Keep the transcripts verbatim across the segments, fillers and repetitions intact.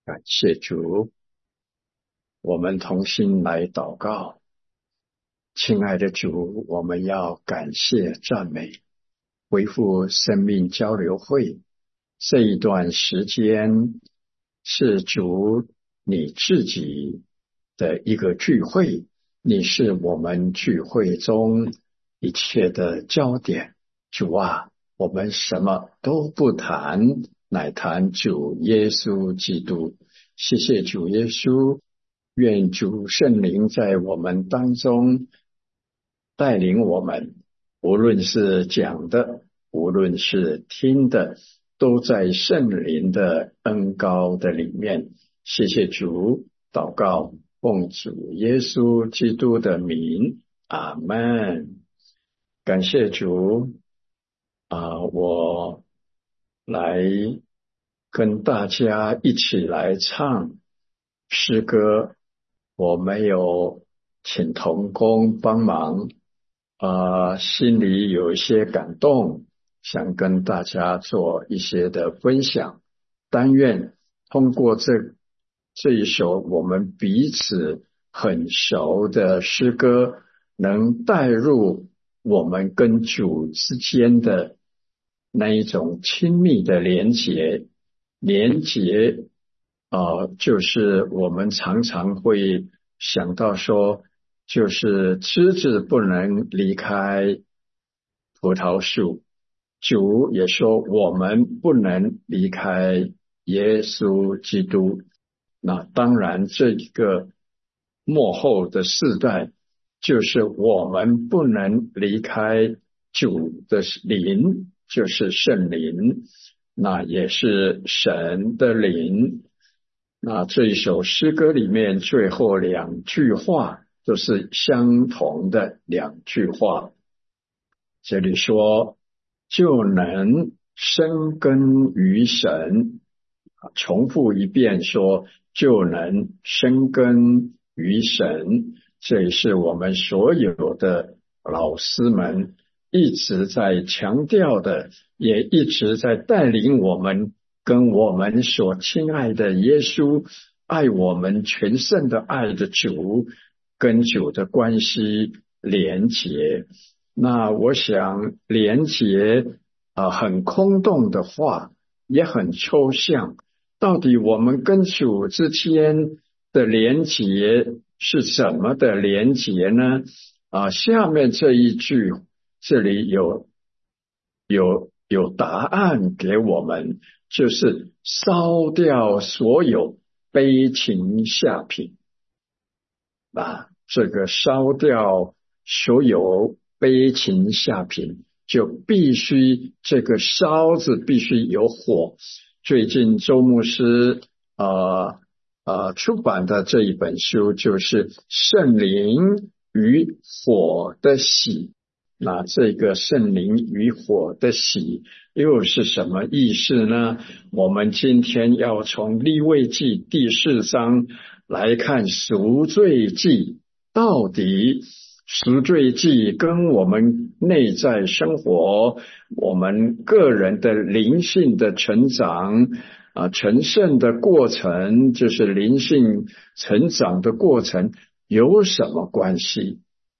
感谢主，我们同心来祷告。亲爱的主，我们要感谢赞美，恢复生命交流会。这一段时间是主你自己的一个聚会，你是我们聚会中一切的焦点。主啊，我们什么都不谈，乃谈主耶稣基督。谢谢主耶稣，愿主圣灵在我们当中带领我们，无论是讲的，无论是听的，都在圣灵的恩膏的里面。谢谢主，祷告奉主耶稣基督的名，阿们。感谢主啊，我来跟大家一起来唱诗歌，我没有请同工帮忙，啊，心里有一些感动，想跟大家做一些的分享。但愿通过这这一首我们彼此很熟的诗歌，能带入我们跟主之间的那一种亲密的连结。连结呃，就是我们常常会想到说，就是枝子不能离开葡萄树，主也说我们不能离开耶稣基督。那当然这一个末后的世代，就是我们不能离开主的灵，就是圣灵，那也是神的灵。那这一首诗歌里面最后两句话都是相同的两句话，这里说就能生根于神，重复一遍说就能生根于神。这也是我们所有的老师们一直在强调的，也一直在带领我们跟我们所亲爱的耶稣，爱我们全胜的爱的主，跟主的关系连结。那我想连结啊、呃，很空洞的话，也很抽象。到底我们跟主之间的连结是怎么的连结呢？啊，下面这一句，这里有有有答案给我们，就是烧掉所有悲情下品。啊，这个烧掉所有悲情下品，就必须这个烧字必须有火。最近周牧师呃呃出版的这一本书就是圣灵与火的喜。那这个圣灵与火的喜又是什么意思呢？我们今天要从利未记第四章来看赎罪祭，到底赎罪祭跟我们内在生活，我们个人的灵性的成长啊，成圣的过程，就是灵性成长的过程有什么关系？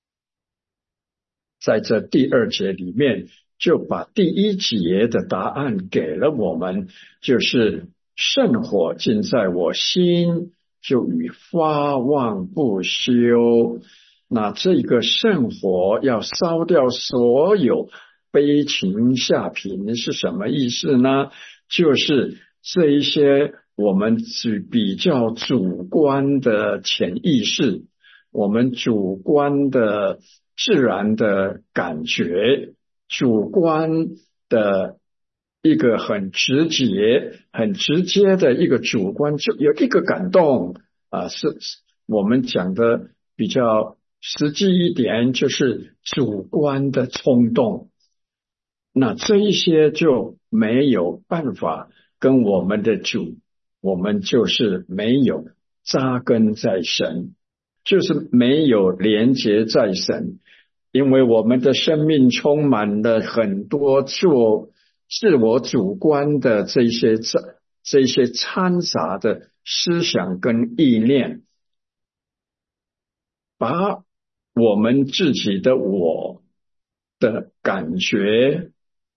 在这第二节里面，就把第一节的答案给了我们，就是圣火尽在我心，就与发旺不休。那这个圣火要烧掉所有悲情下品是什么意思呢？就是这一些我们是比较主观的潜意识，我们主观的自然的感觉，主观的一个很直接很直接的一个主观，就有一个感动啊，是我们讲的比较实际一点，就是主观的冲动。那这一些就没有办法跟我们的主，我们就是没有扎根在神，就是没有连结在神，因为我们的生命充满了很多做自我主观的这些这些掺杂的思想跟意念，把我们自己的我的感觉、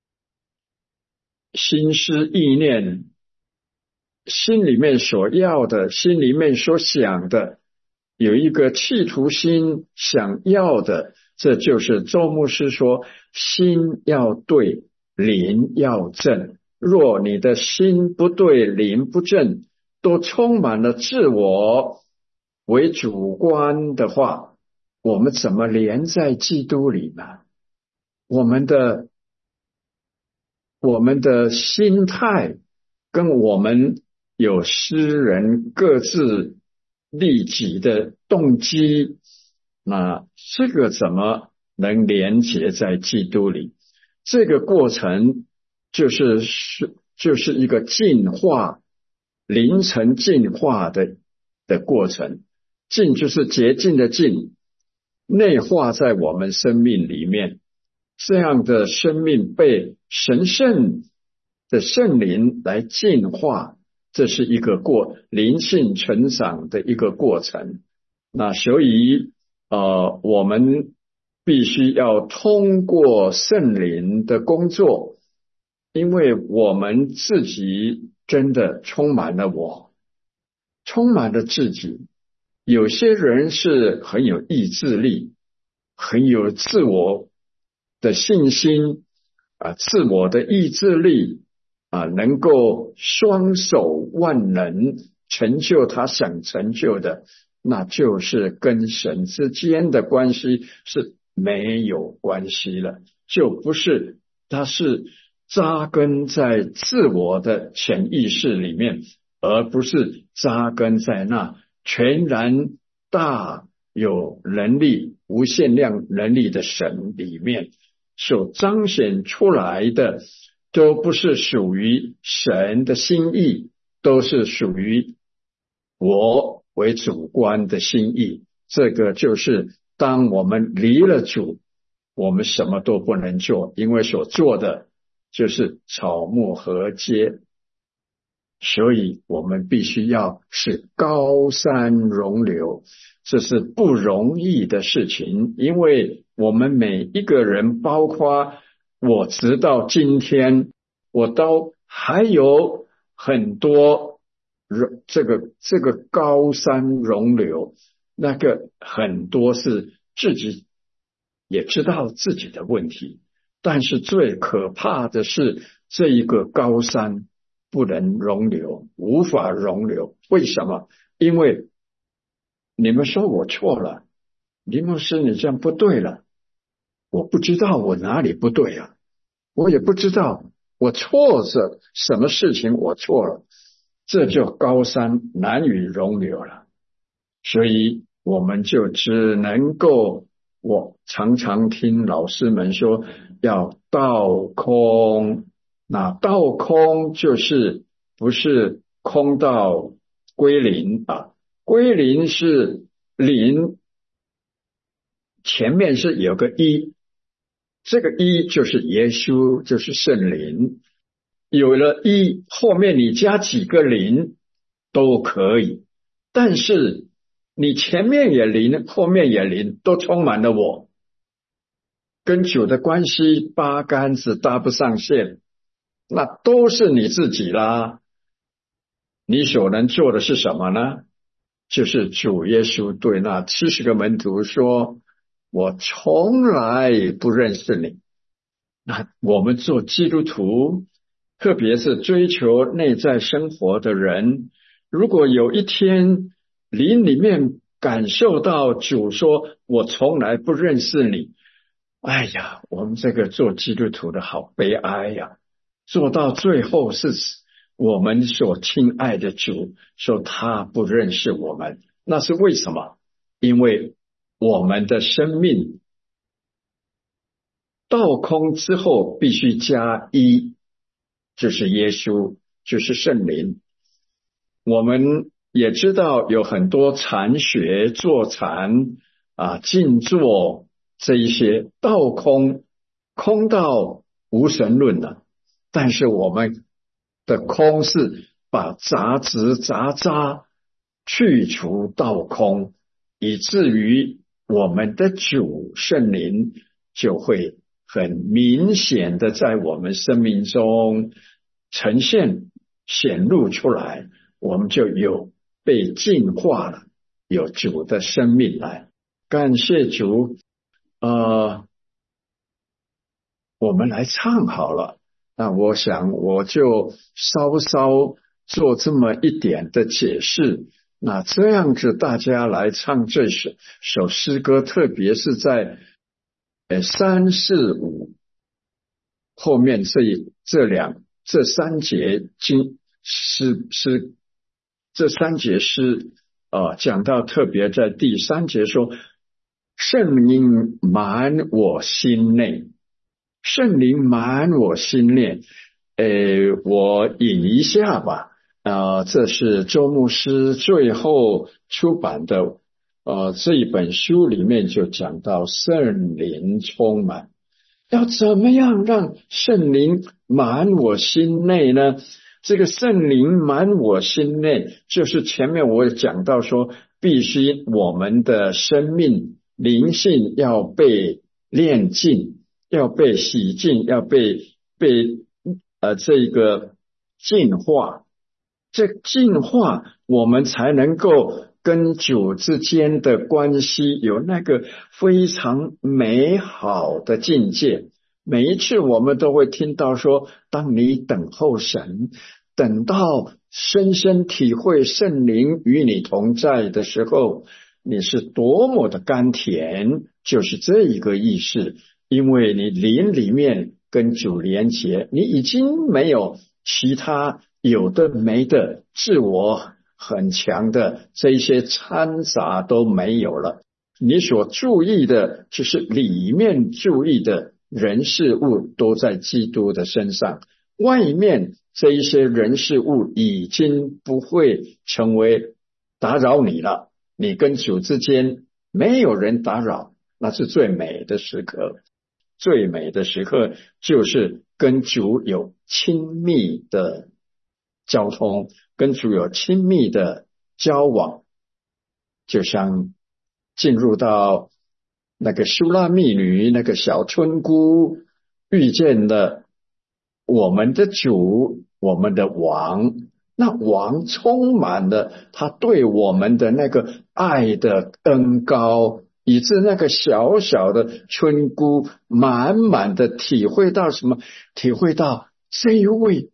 心思意念，心里面所要的，心里面所想的，有一个企图心想要的，这就是周牧师说，心要对，灵要正。若你的心不对，灵不正，都充满了自我为主观的话，我们怎么连在基督里呢？我们的我们的心态跟我们有私人各自利己的动机，那这个怎么能连结在基督里？这个过程就是是就是一个进化，灵层进化的的过程。净就是洁净的净，内化在我们生命里面。这样的生命被神圣的圣灵来净化，这是一个过灵性成长的一个过程。那所以呃，我们必须要通过圣灵的工作，因为我们自己真的充满了我，充满了自己。有些人是很有意志力，很有自我的信心啊，自我的意志力啊，能够双手万能成就他想成就的，那就是跟神之间的关系是没有关系了，就不是，他是扎根在自我的潜意识里面，而不是扎根在那全然大有能力、无限量能力的神里面所彰显出来的，都不是属于神的心意，都是属于我为主观的心意。这个就是当我们离了主，我们什么都不能做，因为所做的就是草木禾秸。所以我们必须要使高山容流，这是不容易的事情，因为我们每一个人，包括我直到今天，我都还有很多这个这个高山容流，那个很多是自己也知道自己的问题，但是最可怕的是这一个高山不能容留，无法容留。为什么？因为你们说我错了，林牧师你这样不对了，我不知道我哪里不对啊，我也不知道我错着什么事情我错了，这就高山难以容留了。所以我们就只能够，我常常听老师们说要倒空，那倒空就是不是空到归零啊，归零是零，前面是有个一，这个一就是耶稣，就是圣灵。有了一，后面你加几个零都可以，但是你前面也零，后面也零，都充满了我，跟主的关系八竿子搭不上线，那都是你自己啦。你所能做的是什么呢？就是主耶稣对那七十个门徒说，我从来不认识你。那我们做基督徒，特别是追求内在生活的人，如果有一天灵里面感受到主说我从来不认识你，哎呀，我们这个做基督徒的好悲哀呀！做到最后是我们所亲爱的主说他不认识我们，那是为什么？因为我们的生命倒空之后必须加一，就是耶稣，就是圣灵。我们也知道有很多禅学、坐禅啊、静坐这一些倒空，空到无神论了。但是我们的空是把杂质杂渣去除倒空，以至于我们的主圣灵就会很明显的在我们生命中呈现显露出来，我们就有被净化了，有主的生命来。感谢主。呃，我们来唱好了。那我想我就稍稍做这么一点的解释。那这样子大家来唱这首首诗歌，特别是在呃三四五后面这这两这三节经诗诗这三节诗啊、呃，讲到特别在第三节说，圣灵满我心内，圣灵满我心内。呃，我引一下吧。呃，这是周牧师最后出版的呃这一本书里面就讲到圣灵充满，要怎么样让圣灵满我心内呢？这个圣灵满我心内，就是前面我讲到说，必须我们的生命灵性要被炼净，要被洗净，要被被呃这个净化。这净化我们才能够跟主之间的关系有那个非常美好的境界。每一次我们都会听到说，当你等候神，等到深深体会圣灵与你同在的时候，你是多么的甘甜，就是这一个意思。因为你灵里面跟主连结，你已经没有其他有的没的自我很强的这些掺杂都没有了，你所注意的就是里面注意的人事物都在基督的身上，外面这一些人事物已经不会成为打扰你了，你跟主之间没有人打扰，那是最美的时刻。最美的时刻就是跟主有亲密的交通，跟主有亲密的交往，就像进入到那个苏拉密女那个小村姑遇见了我们的主，我们的王，那王充满了他对我们的那个爱的恩膏，以致那个小小的村姑满满的体会到什么？体会到这一位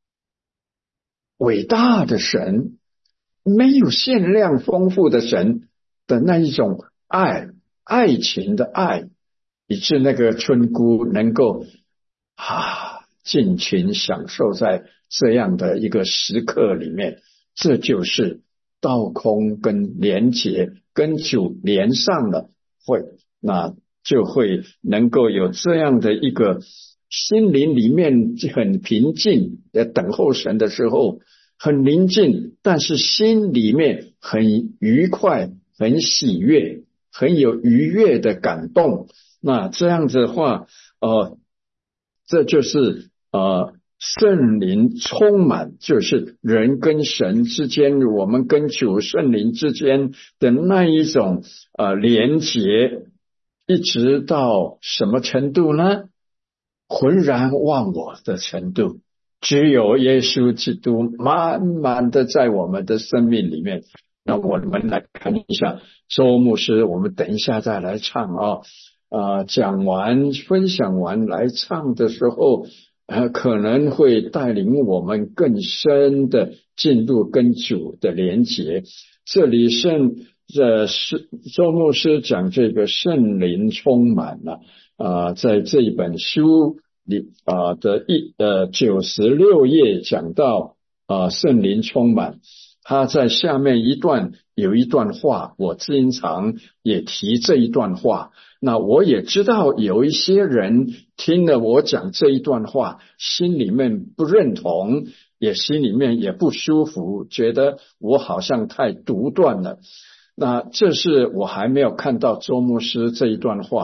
伟大的神，没有限量丰富的神的那一种爱，爱情的爱，以致那个村姑能够啊尽情享受在这样的一个时刻里面。这就是道空跟连结，跟主连上了会，那就会能够有这样的一个心灵里面很平静，在等候神的时候很宁静，但是心里面很愉快，很喜悦，很有愉悦的感动。那这样子的话呃，这就是呃圣灵充满，就是人跟神之间，我们跟主圣灵之间的那一种呃连结，一直到什么程度呢？浑然忘我的程度，只有耶稣基督满满的在我们的生命里面。那我们来看一下周牧师，我们等一下再来唱啊。呃，讲完分享完来唱的时候呃，可能会带领我们更深的进入跟主的连结。这里圣呃是周牧师讲这个圣灵充满了啊、呃，在这一本书里啊、呃、的一呃九十六页讲到啊、呃、圣灵充满，他在下面一段有一段话，我经常也提这一段话。那我也知道有一些人听了我讲这一段话，心里面不认同，也心里面也不舒服，觉得我好像太独断了。那这是我还没有看到周牧师这一段话，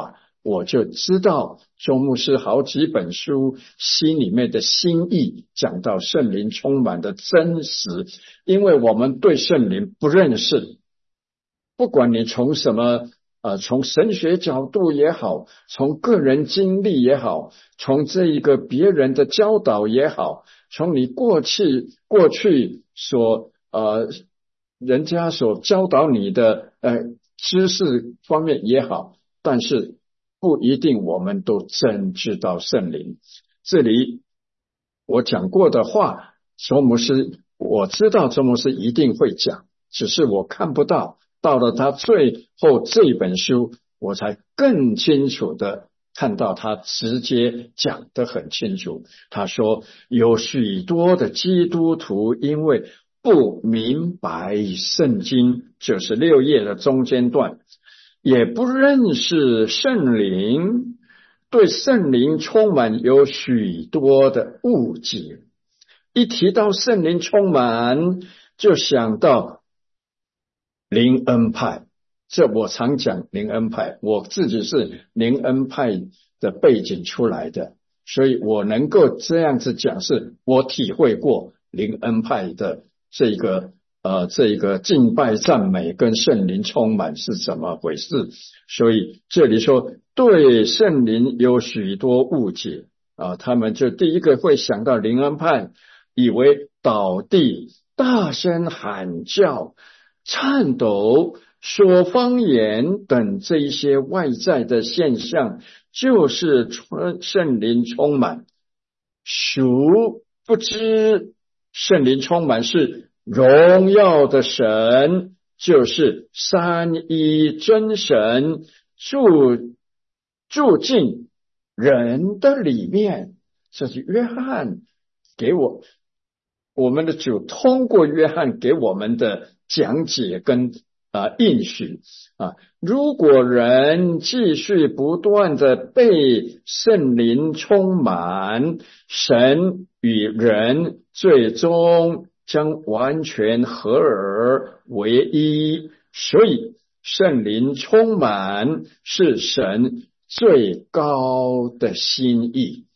我就知道周牧师好几本书心里面的心意，讲到圣灵充满的真实。因为我们对圣灵不认识，不管你从什么呃，从神学角度也好，从个人经历也好，从这一个别人的教导也好，从你过去过去所呃人家所教导你的呃知识方面也好，但是不一定我们都真知道圣灵。这里我讲过的话，周牧师我知道周牧师一定会讲，只是我看不到。到了他最后这本书，我才更清楚的看到他直接讲得很清楚。他说有许多的基督徒因为不明白圣经，就是六页的中间段，也不认识圣灵，对圣灵充满有许多的误解。一提到圣灵充满，就想到灵恩派，这我常讲灵恩派，我自己是灵恩派的背景出来的，所以我能够这样子讲，是我体会过灵恩派的这个呃这个敬拜赞美跟圣灵充满是怎么回事。所以这里说对圣灵有许多误解啊，他们就第一个会想到灵恩派，以为倒地大声喊叫颤抖说方言等这一些外在的现象就是圣灵充满，殊不知圣灵充满是荣耀的神，就是三一真神住住进人的里面。这是约翰给我我们的主通过约翰给我们的讲解跟啊应许啊，如果人继续不断的被圣灵充满，神与人最终将完全合而为一。所以圣灵充满是神最高的心意。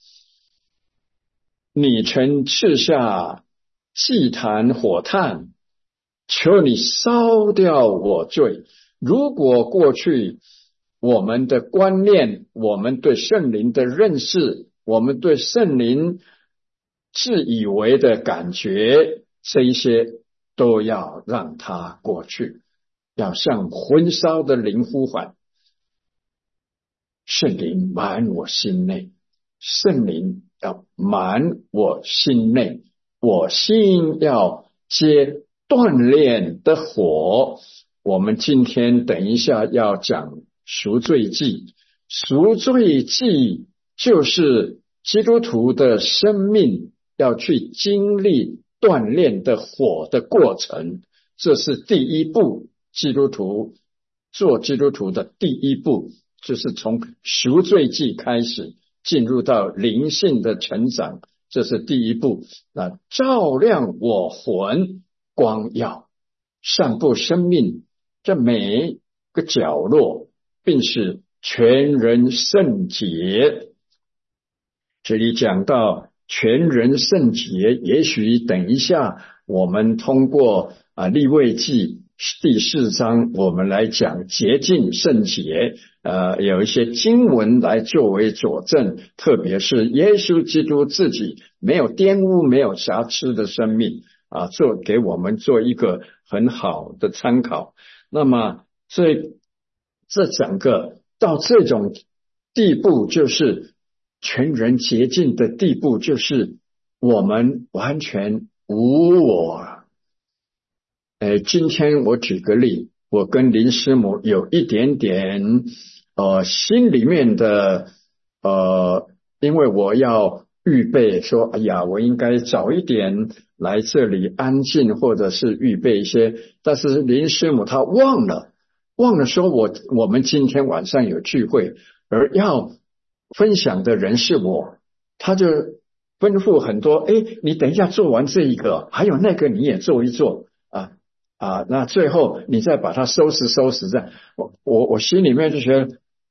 你曾赐下祭坛火炭，求你烧掉我罪。如果过去我们的观念，我们对圣灵的认识，我们对圣灵自以为的感觉，这一些都要让它过去，要向焚烧的灵呼唤，圣灵满我心内，圣灵要满我心内，我心要接锻炼的火。我们今天等一下要讲赎罪祭，赎罪祭就是基督徒的生命要去经历锻炼的火的过程，这是第一步。基督徒做基督徒的第一步，就是从赎罪祭开始进入到灵性的成长，这是第一步。那照亮我魂，光耀散布生命这每个角落，并使全人圣洁。这里讲到全人圣洁，也许等一下我们通过啊利未记第四章我们来讲洁净圣洁，呃，有一些经文来作为佐证，特别是耶稣基督自己没有玷污没有瑕疵的生命啊，做给我们做一个很好的参考。那么这这整个到这种地步，就是全人洁净的地步，就是我们完全无我。呃，今天我举个例，我跟林师母有一点点呃心里面的呃，因为我要预备说，哎呀，我应该早一点来这里安静，或者是预备一些，但是林师母她忘了，忘了说我我们今天晚上有聚会，而要分享的人是我，他就吩咐很多，哎，你等一下做完这一个，还有那个你也做一做啊。啊，那最后你再把它收拾收拾，这样我我我心里面就觉得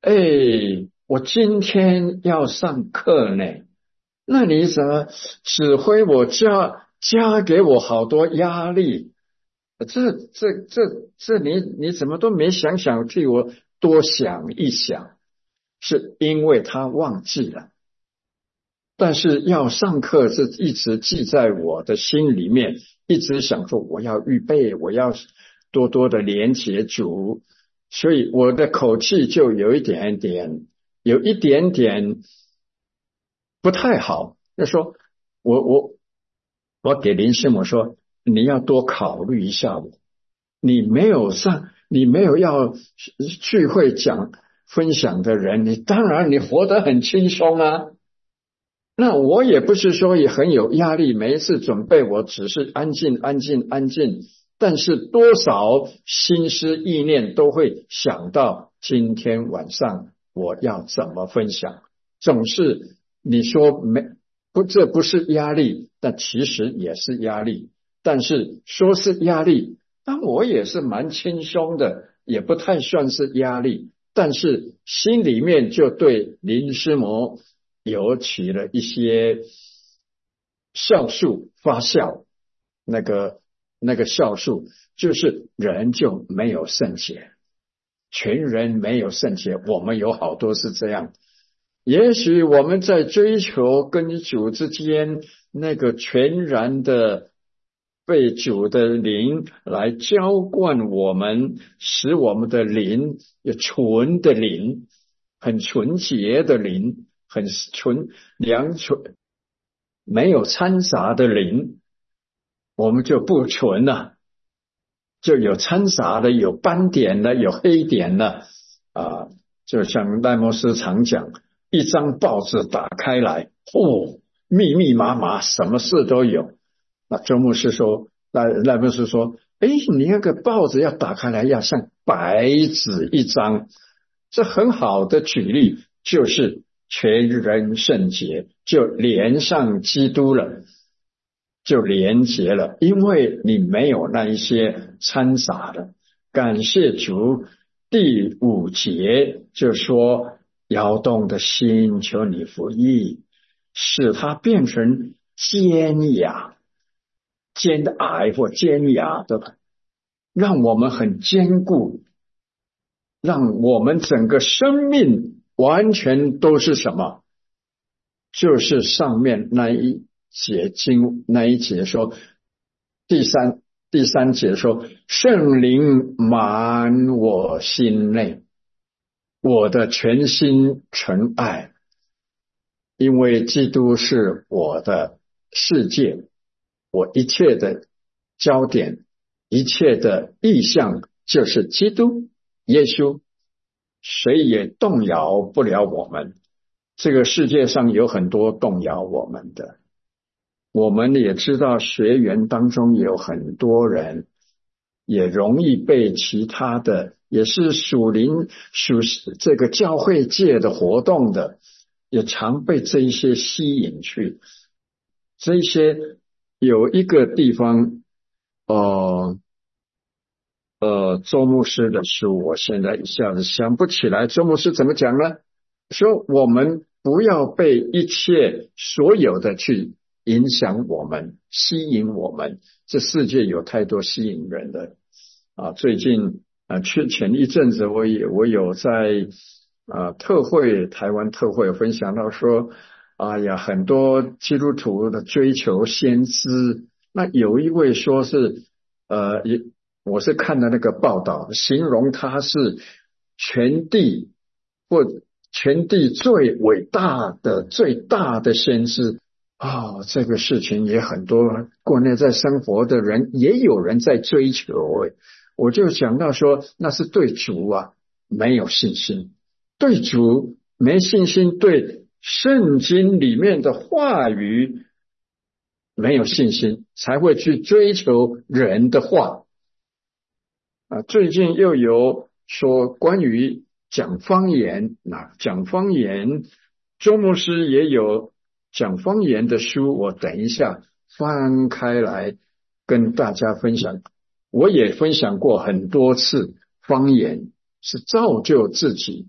哎，我今天要上课呢，那你怎么指挥我加加给我好多压力？这这这这你你怎么都没想想替我多想一想？是因为他忘记了。但是要上课是一直记在我的心里面，一直想说我要预备，我要多多的连结主，所以我的口气就有一点点，有一点点不太好。就说我我我给林师母说，你要多考虑一下我，你没有上，你没有要聚会讲分享的人，你当然你活得很轻松啊。那我也不是说也很有压力，每一次准备我只是安静安静安静，但是多少心思意念都会想到今天晚上我要怎么分享。总是你说没不，这不是压力，但其实也是压力。但是说是压力，但我也是蛮轻松的，也不太算是压力。但是心里面就对林师母有起了一些酵素发酵，那个那个酵素就是人就没有圣洁，全人没有圣洁。我们有好多是这样，也许我们在追求跟主之间那个全然的被主的灵来浇灌我们，使我们的灵有纯的灵，很纯洁的灵，很纯良纯，没有掺杂的灵，我们就不纯了，就有掺杂的，有斑点的，有黑点的啊。就像赖牧师常讲，一张报纸打开来，哦，密密麻麻，什么事都有。那周牧师说，赖赖牧师说，哎，你那个报纸要打开来，要像白纸一张。这很好的举例，就是全人圣洁，就连上基督了，就连结了，因为你没有那一些掺杂的。感谢主。第五节就说，摇动的心求你服役，使它变成坚雅、坚矮或坚雅的，让我们很坚固，让我们整个生命完全都是什么？就是上面那一节经那一节说，第三第三节说，圣灵满我心内，我的全心纯爱，因为基督是我的世界，我一切的焦点，一切的意向就是基督耶稣，谁也动摇不了我们。这个世界上有很多动摇我们的，我们也知道学员当中有很多人也容易被其他的，也是属灵属这个教会界的活动的，也常被这一些吸引去。这一些有一个地方，呃呃，周牧师的书，我现在一下子想不起来，周牧师怎么讲呢？说我们不要被一切所有的去影响我们，吸引我们。这世界有太多吸引人的啊！最近啊，去前一阵子我也我有在啊特会台湾特会分享到说，哎呀，很多基督徒的追求先知，那有一位说是呃，也我是看的那个报道，形容他是全地或全地最伟大的、最大的先知啊、哦！这个事情也很多国内在生活的人也有人在追求诶，我就想到说，那是对主啊没有信心，对主没信心，对圣经里面的话语没有信心，才会去追求人的话啊。最近又有说关于讲方言，那讲方言，周牧师也有讲方言的书，我等一下翻开来跟大家分享。我也分享过很多次，方言是造就自己，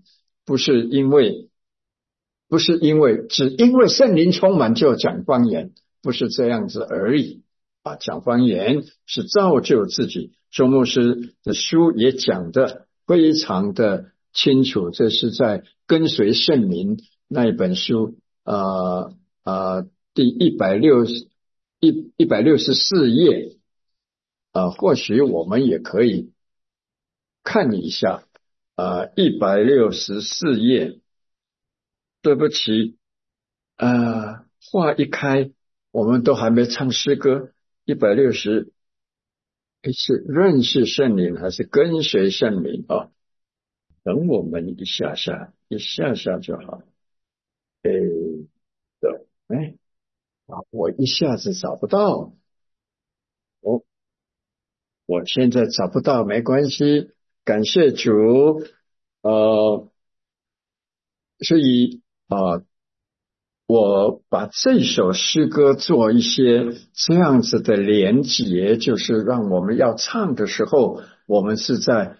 不是因为不是因为只因为圣灵充满就讲方言，不是这样子而已啊！讲方言是造就自己。周牧师的书也讲得非常的清楚，这是在跟随圣灵那一本书，呃呃，第一百六十一一百六十四页，呃，或许我们也可以看一下，呃，一百六十四页。对不起，呃，话一开，我们都还没唱诗歌。一百六十是认识圣灵还是跟随圣灵啊？等我们一下下，一下下就好。诶，的，哎，啊，我一下子找不到，我我现在找不到，没关系，感谢主。呃，所以啊、呃我把这首诗歌做一些这样子的连结，就是让我们要唱的时候，我们是在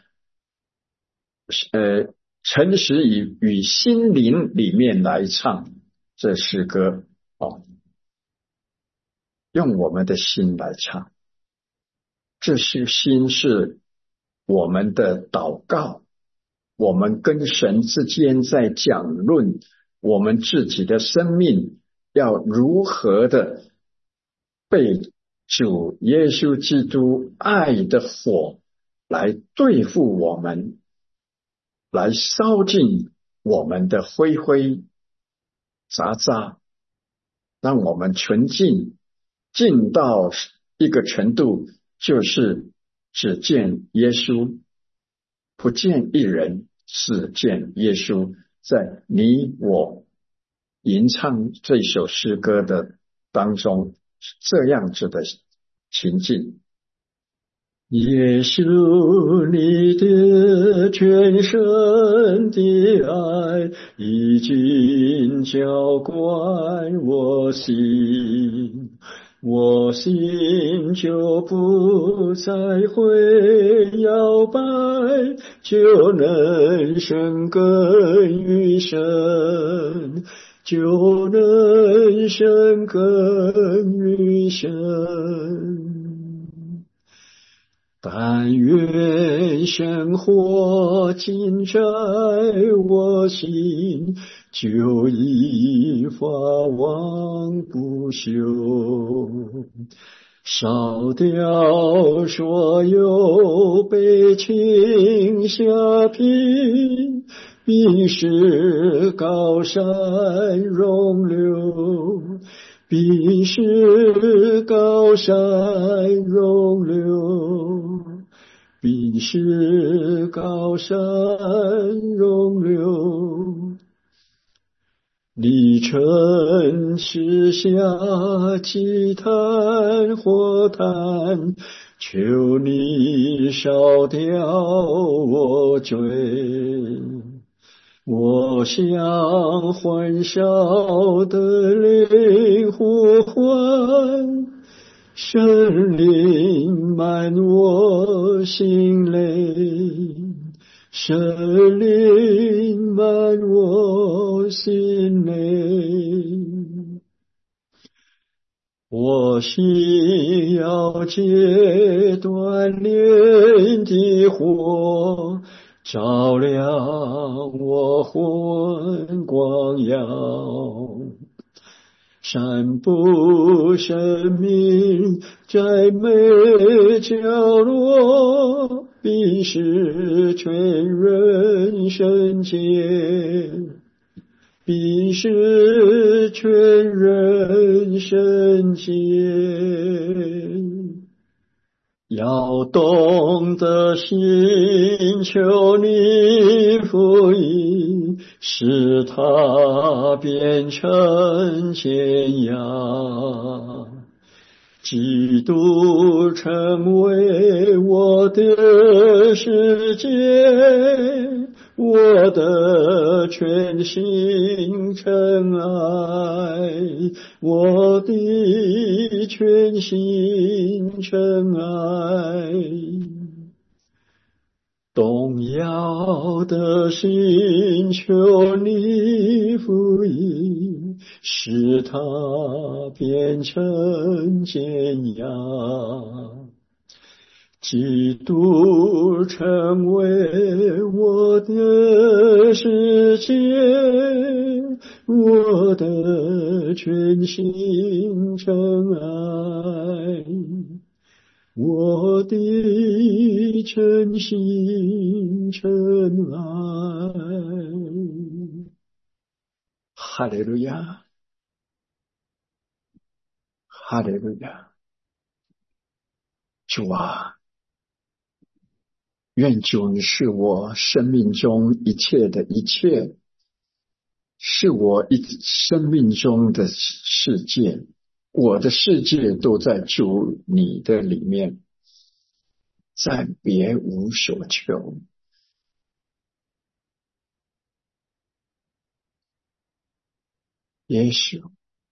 呃诚实与与心灵里面来唱这诗歌哦，用我们的心来唱，这是心是我们的祷告，我们跟神之间在讲论我们自己的生命要如何的被主耶稣基督爱的火来对付我们，来烧尽我们的灰灰杂渣，让我们纯净，净到一个程度，就是只见耶稣，不见一人，只见耶稣。在你我吟唱这首诗歌的当中，这样子的情境。耶稣，你的全身的爱已经浇灌我心，我心就不再会摇摆，就能生根于神，就能生根于神。但愿生活尽在我心，就已发往不休，烧掉所有悲情下品，必使高山容留，必使高山容留，必使高山容留。你曾赐下祭坛火炭，求你烧掉我罪。我向焚烧的灵呼唤，圣灵满我心内，圣灵满我心内。我心要借锻炼的火，照亮我魂光耀，散布生命在每角落，必使全人圣洁，必使全人圣洁。要懂得寻求你福音，使它变成尖牙，基督成为我的世界，我的全心尘埃，我的全心尘埃。 动摇的心，求你福音，使它变成坚强。基督成为我的世界，我的全心真爱，我的真心真爱。哈利路亚，哈利路亚！主啊，愿主是我生命中一切的一切，是我一生命中的世界，我的世界都在主你的里面，再别无所求。耶稣，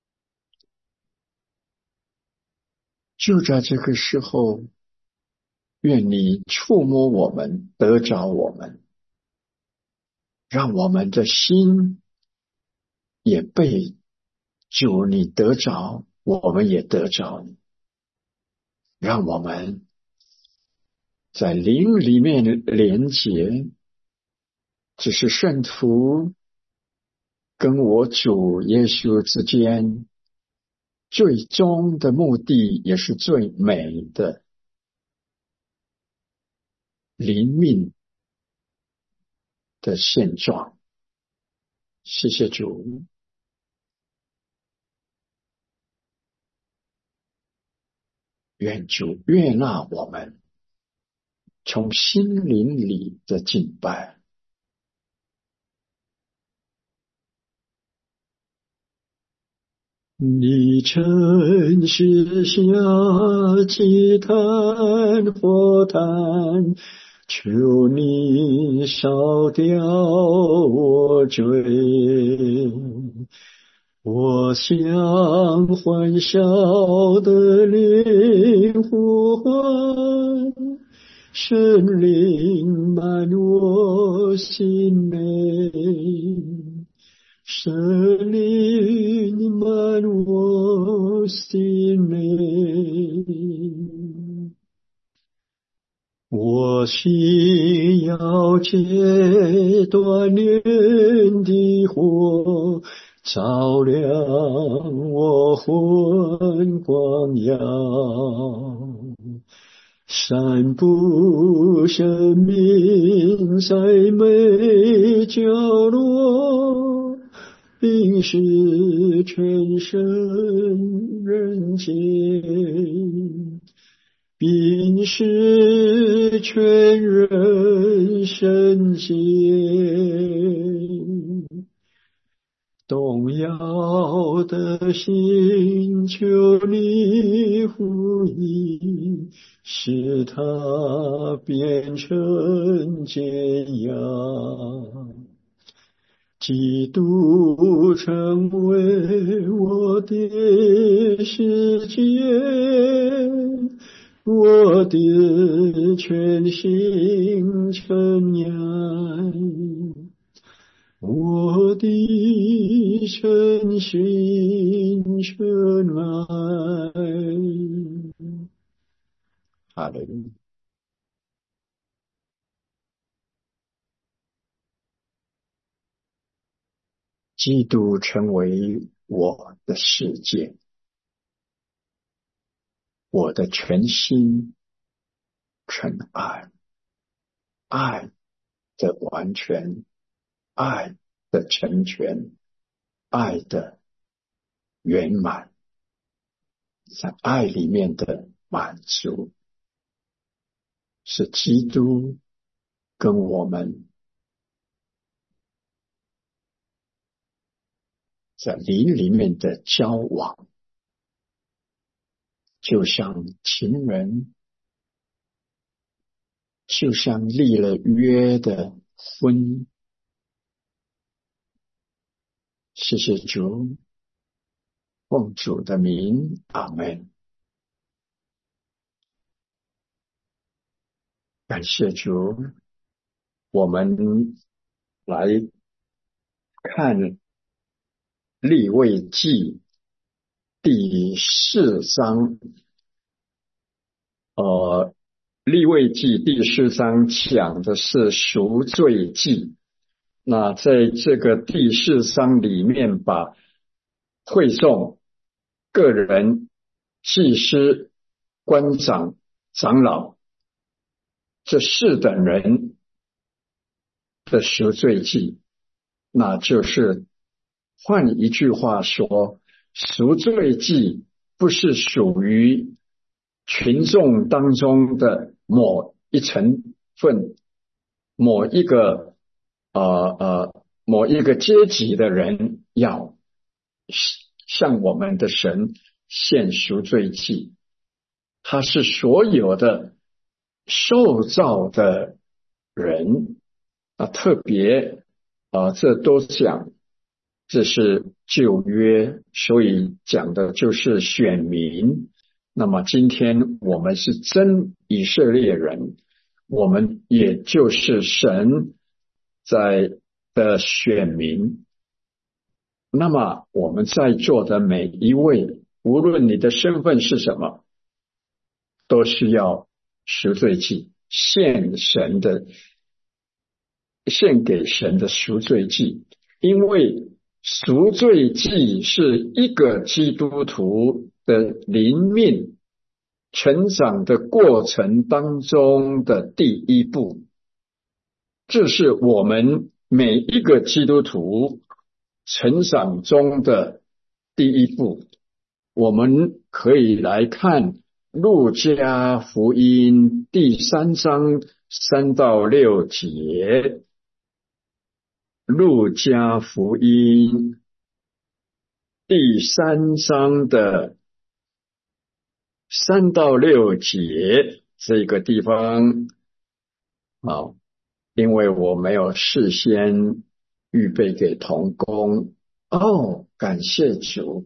就在这个时候，愿你触摸我们，得着我们，让我们的心也被主你得着，我们也得着你，让我们在灵里面连结，只是圣徒跟我主耶稣之间最终的目的，也是最美的灵命的现状。谢谢主，愿主悦纳我们从心灵里的敬拜。你曾许下祭坛火坛，求你烧掉我罪。我向欢笑的灵呼唤，圣灵满我心内。圣灵满我心内，我心要借断炼的火，照亮我魂光耀，散布生命在每角落，并使全身人间，并使全人圣洁。动摇的心，求你呼应，使它变成坚强。基督成为我的世界，我的全心真爱，我的真心真爱。哈利路亚。基督成为我的世界，我的全心全爱，爱的完全，爱的成全，爱的圆满，在爱里面的满足，是基督跟我们在灵里面的交往，就像情人，就像立了约的婚。谢谢主，奉主的名，阿们。感谢主， 我们来看利未记第四章。呃，利未记第四章讲的是赎罪祭。那在这个第四章里面，把会众、个人、祭司、官长、长老这四等人的赎罪祭，那就是换一句话说，赎罪祭不是属于群众当中的某一成分、某一个呃呃某一个阶级的人要向我们的神献赎罪祭，它是所有的受造的人啊，特别啊，这都讲这是旧约，所以讲的就是选民。那么今天我们是真以色列人，我们也就是神在的选民。那么我们在座的每一位，无论你的身份是什么，都需要赎罪祭，献神的献给神的赎罪祭。因为赎罪祭是一个基督徒的灵命成长的过程当中的第一步，这是我们每一个基督徒成长中的第一步。我们可以来看路加福音第三章三到六节。路加福音第三章的三到六节，这个地方啊，因为我没有事先预备给同工哦，感谢主。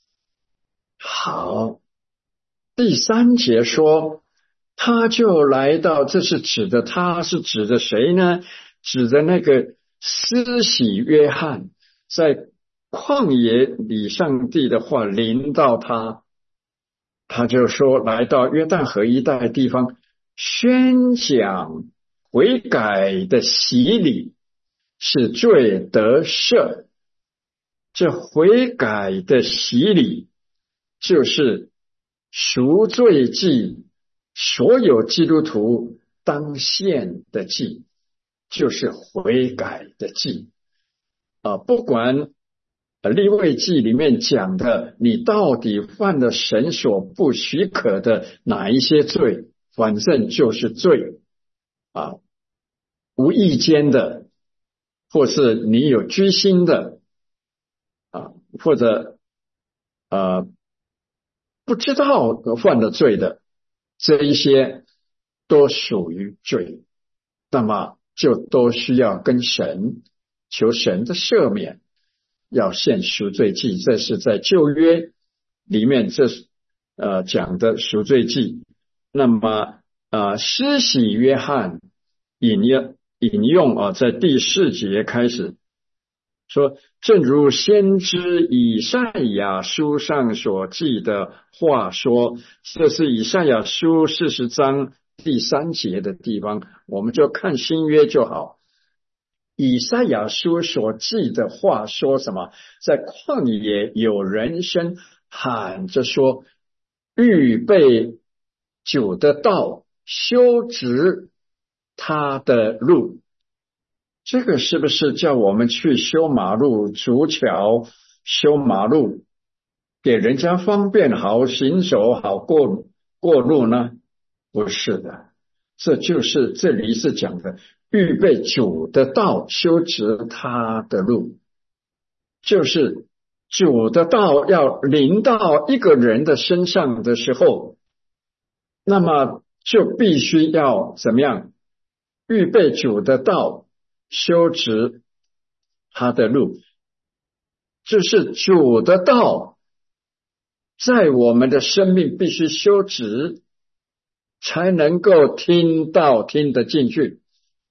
好，第三节说，他就来到，这是指的，他是指的谁呢？指的那个施洗约翰，在旷野里上帝的话临到他，他就说来到约旦河一带地方，宣讲悔改的洗礼，使罪得赦。这悔改的洗礼就是赎罪祭，所有基督徒当献的祭，就是悔改的祭啊！不管利未记里面讲的，你到底犯了神所不许可的哪一些罪，反正就是罪啊！无意间的，或是你有居心的啊，或者呃不知道犯了罪的，这一些都属于罪，那么就都需要跟神求神的赦免，要献赎罪祭。这是在旧约里面这呃讲的赎罪祭。那么呃施洗约翰引用引用啊，在第四节开始说，正如先知以赛亚书上所记的话说，这是以赛亚书四十章第三节的地方，我们就看新约就好。以赛亚书所记的话说什么？在旷野有人声喊着说，预备主的道，修直他的路。这个是不是叫我们去修马路、筑桥、修马路，给人家方便好行走、好过过路呢？不是的，这就是这里是讲的预备主的道，修直他的路，就是主的道要临到一个人的身上的时候，那么就必须要怎么样？预备主的道，修直他的路，就是主的道在我们的生命必须修直，才能够听到听得进去。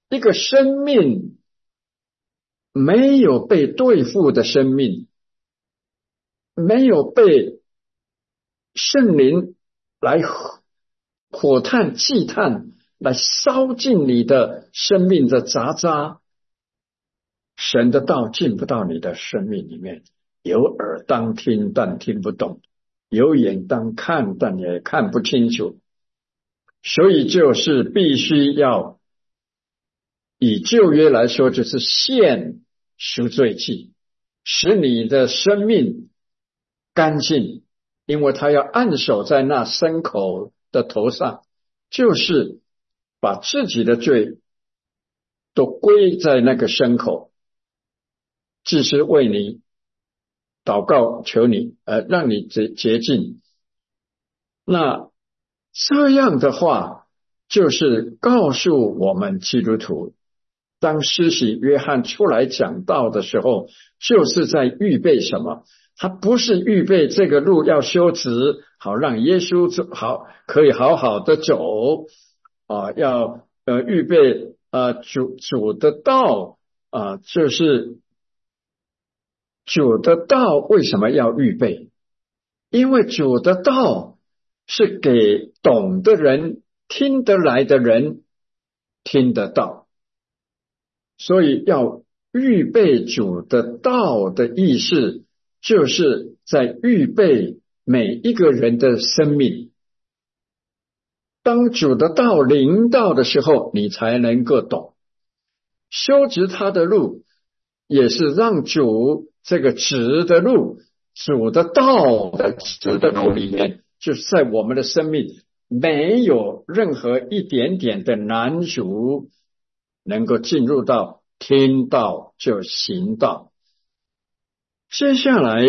一个生命没有被对付的生命，没有被圣灵来火炭、祭炭来烧尽你的生命的渣渣，神的道进不到你的生命里面。有耳当听，但听不懂；有眼当看，但也看不清楚。所以就是必须要以旧约来说，就是献赎罪祭，使你的生命干净，因为他要按手在那牲口的头上，就是把自己的罪都归在那个牲口。祭司为你祷告，求你呃让你洁洁净。那这样的话，就是告诉我们基督徒，当施洗约翰出来讲道的时候，就是在预备什么？他不是预备这个路要修直，好让耶稣好可以好好的走啊，要呃预备呃主主的道啊，就是主的道为什么要预备？因为主的道是给懂的人、听得来的人听得到，所以要预备主的道的意思，就是在预备每一个人的生命。当主的道临到的时候，你才能够懂。修直他的路，也是让主这个直的路，主的道的直的路里面，就是在我们的生命没有任何一点点的难阻，能够进入到听道就行道。接下来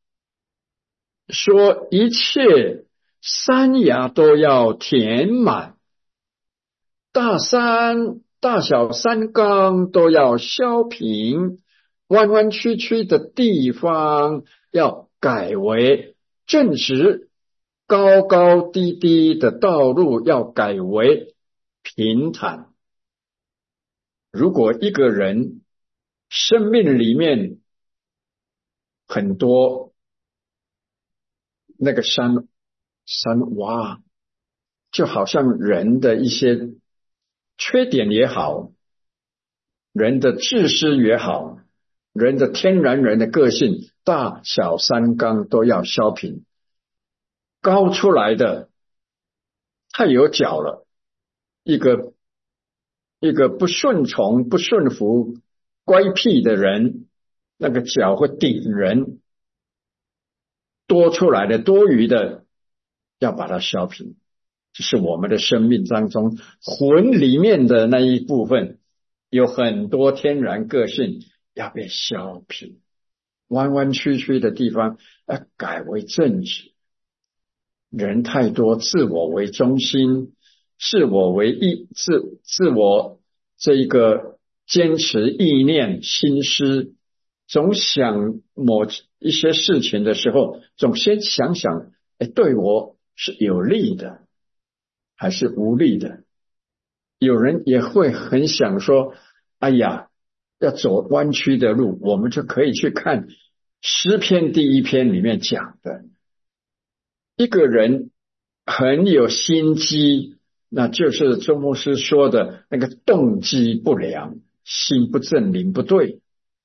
说，一切山崖都要填满，大山大小山冈都要削平，弯弯曲曲的地方要改为正直，高高低低的道路要改为平坦。如果一个人生命里面很多那个山山哇，就好像人的一些缺点也好，人的自私也好，人的天然人的个性，大小山冈都要削平。高出来的太有角了，一个一个不顺从、不顺服、乖僻的人，那个角会顶人。多出来的多余的要把它削平，这是我们的生命当中魂里面的那一部分，有很多天然个性要被削平，弯弯曲曲的地方要改为正直。人太多自我为中心，自我为意自自我这一个坚持意念心思，总想某一些事情的时候，总先想想，哎，对我是有利的还是无利的。有人也会很想说，哎呀，要走弯曲的路，我们就可以去看诗篇第一篇里面讲的，一个人很有心机，那就是周牧师说的那个动机不良，心不正灵不对，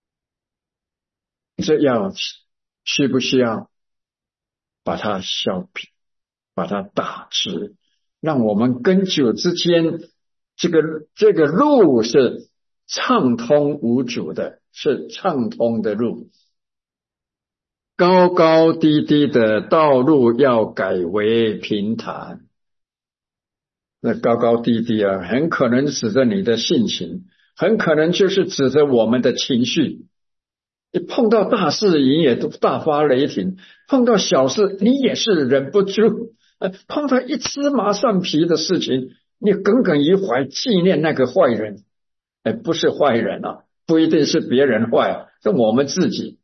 这要需不需要把它削平，把它打直，让我们跟主之间这个这个路是畅通无阻的，是畅通的路。高高低低的道路要改为平坦。那高高低低啊，很可能指着你的性情，很可能就是指着我们的情绪。你碰到大事你也都大发雷霆，碰到小事你也是忍不住，呃，碰到一芝麻蒜皮的事情，你耿耿于怀，纪念那个坏人。哎，不是坏人啊，不一定是别人坏啊，是我们自己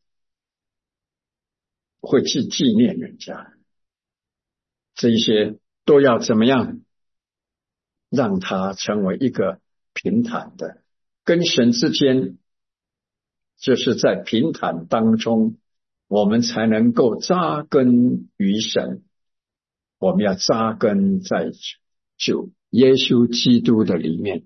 会去纪念人家。这一些都要怎么样让它成为一个平坦的，跟神之间就是在平坦当中，我们才能够扎根于神。我们要扎根在主耶稣基督的里面。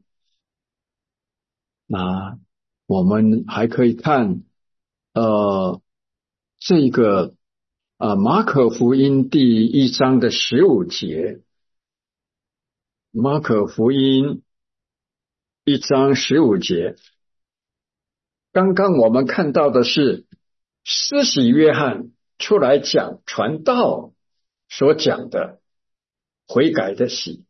那我们还可以看呃这个呃马可福音第一章的十五节，马可福音一章十五节，刚刚我们看到的是施洗约翰出来讲传道所讲的悔改的喜，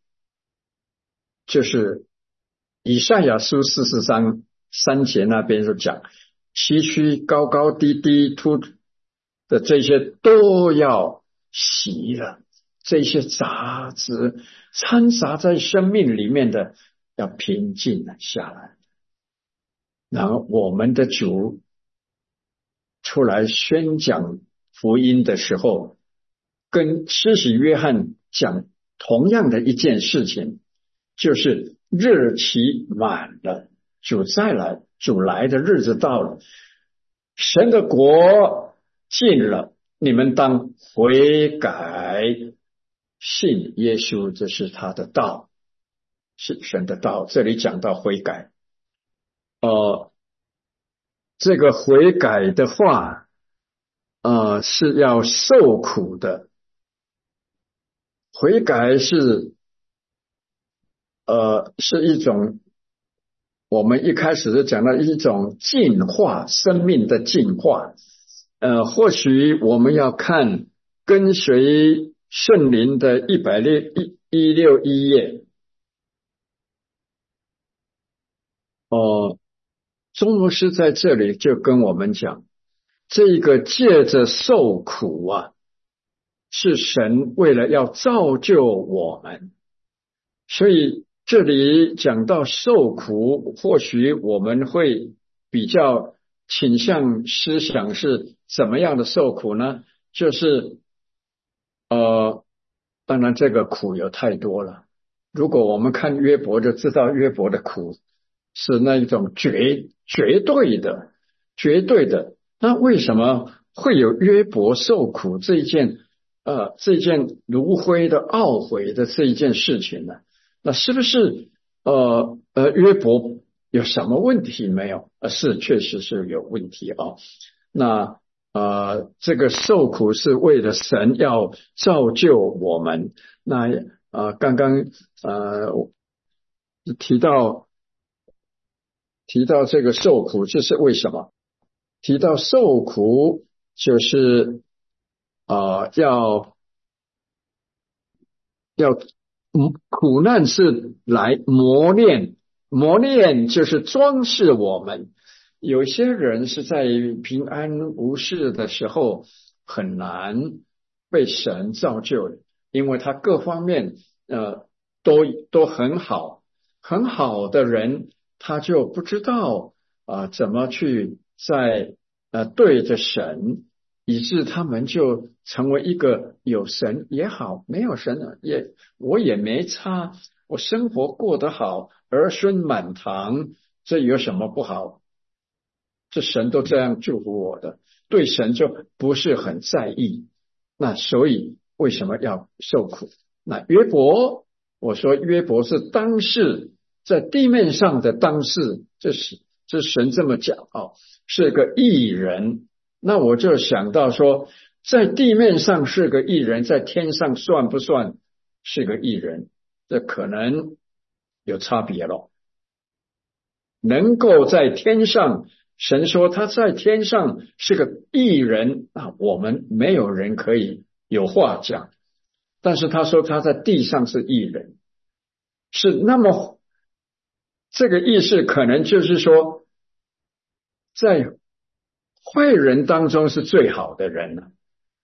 就是以赛亚书四十章三节那边就讲，崎岖高高低低凸的这些都要洗了，这些杂质掺杂在生命里面的要平静下来。然后我们的主出来宣讲福音的时候，跟施洗约翰讲同样的一件事情，就是日期满了，主再来，主来的日子到了，神的国近了，你们当悔改，信耶稣，这是他的道，是神的道。这里讲到悔改，呃，这个悔改的话，呃，是要受苦的。悔改是呃是一种，我们一开始就讲到一种进化，生命的进化。呃，或许我们要看跟随圣灵的一百六一一六一页，哦，钟牧师在这里就跟我们讲，这个借着受苦啊，是神为了要造就我们，所以这里讲到受苦，或许我们会比较倾向思想是怎么样的受苦呢？就是呃，当然这个苦有太多了。如果我们看约伯就知道，约伯的苦是那一种绝绝对的、绝对的。那为什么会有约伯受苦这一件呃这件炉灰的懊悔的这一件事情呢？那是不是呃呃约伯有什么问题没有？呃，是确实是有问题啊。那呃这个受苦是为了神要造就我们。那呃刚刚呃提到提到这个受苦，这是为什么？提到受苦就是呃要要嗯，苦难是来磨练，磨练就是装饰我们。有些人是在平安无事的时候很难被神造就的，因为他各方面呃都都很好，很好的人他就不知道啊、呃、怎么去在呃对着神，以致他们就成为一个有神也好，没有神也我也没差，我生活过得好，儿孙满堂，这有什么不好？这神都这样祝福我的，对神就不是很在意。那所以为什么要受苦？那约伯，我说约伯是当世，在地面上的当世，这是这神这么讲哦，是个义人。那我就想到说，在地面上是个义人，在天上算不算是个义人？这可能有差别了。能够在天上，神说他在天上是个义人啊，我们没有人可以有话讲。但是他说他在地上是义人，是那么这个意思可能就是说，在坏人当中是最好的人了。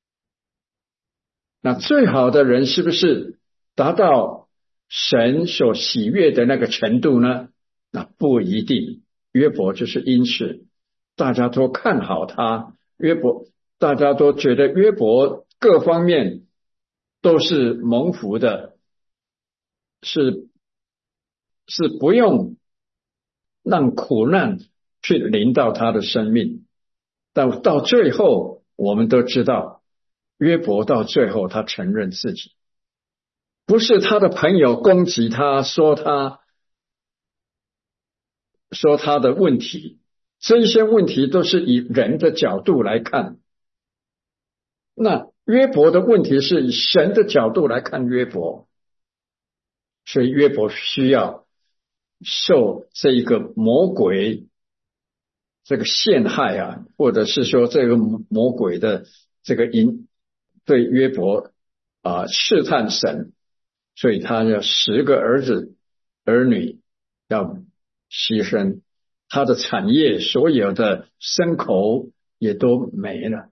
那最好的人是不是达到神所喜悦的那个程度呢？那不一定。约伯就是因此大家都看好他，约伯大家都觉得约伯各方面都是蒙福的，是是不用让苦难去临到他的生命。但到最后我们都知道，约伯到最后他承认自己，不是他的朋友攻击他，说他说他的问题，这些问题都是以人的角度来看。那约伯的问题是以神的角度来看约伯，所以约伯需要受这一个魔鬼这个陷害啊，或者是说这个魔鬼的这个引对约伯啊试探神，所以他要十个儿子儿女要牺牲，他的产业所有的牲口也都没了。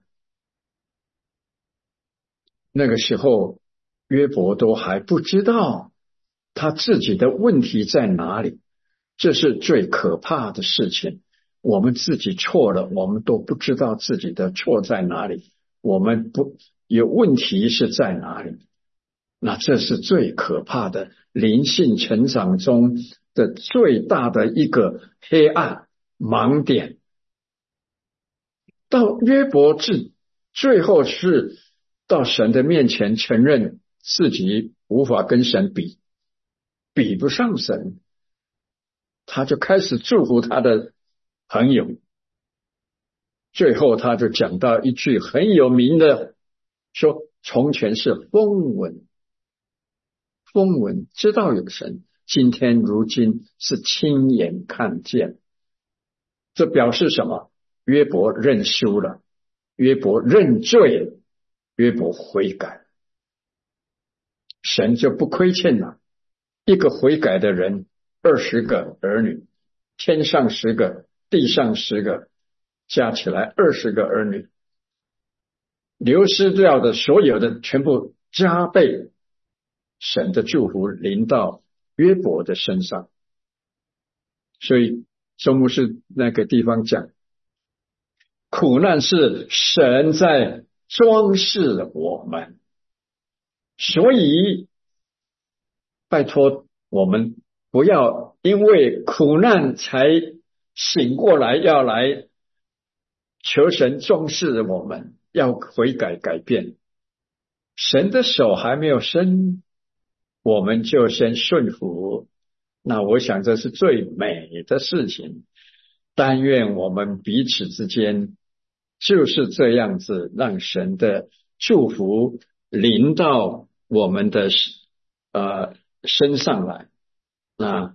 那个时候约伯都还不知道他自己的问题在哪里，这是最可怕的事情。我们自己错了，我们都不知道自己的错在哪里，我们不有问题是在哪里，那这是最可怕的灵性成长中的最大的一个黑暗盲点。到约伯至最后是到神的面前承认自己无法跟神比，比不上神，他就开始祝福他的朋友。最后他就讲到一句很有名的，说从前是风闻，风闻知道有神，今天如今是亲眼看见。这表示什么？约伯认输了，约伯认罪了，约伯悔改，神就不亏欠了。一个悔改的人，二十个儿女，天上十个，地上十个，加起来二十个儿女，流失掉的所有的全部加倍，神的祝福临到约伯的身上。所以周牧师那个地方讲，苦难是神在装饰我们，所以拜托我们不要因为苦难才醒过来，要来求神装饰我们，要悔改改变。神的手还没有伸，我们就先顺服，那我想这是最美的事情。但愿我们彼此之间就是这样子，让神的祝福临到我们的呃身上来。那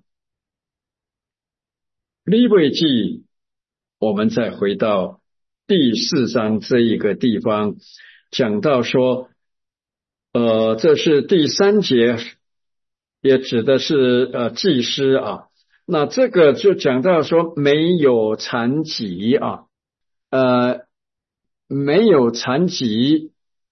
利未记，我们再回到第四章这一个地方，讲到说，呃，这是第三节，也指的是呃祭司啊。那这个就讲到说没有残疾啊，呃，没有残疾，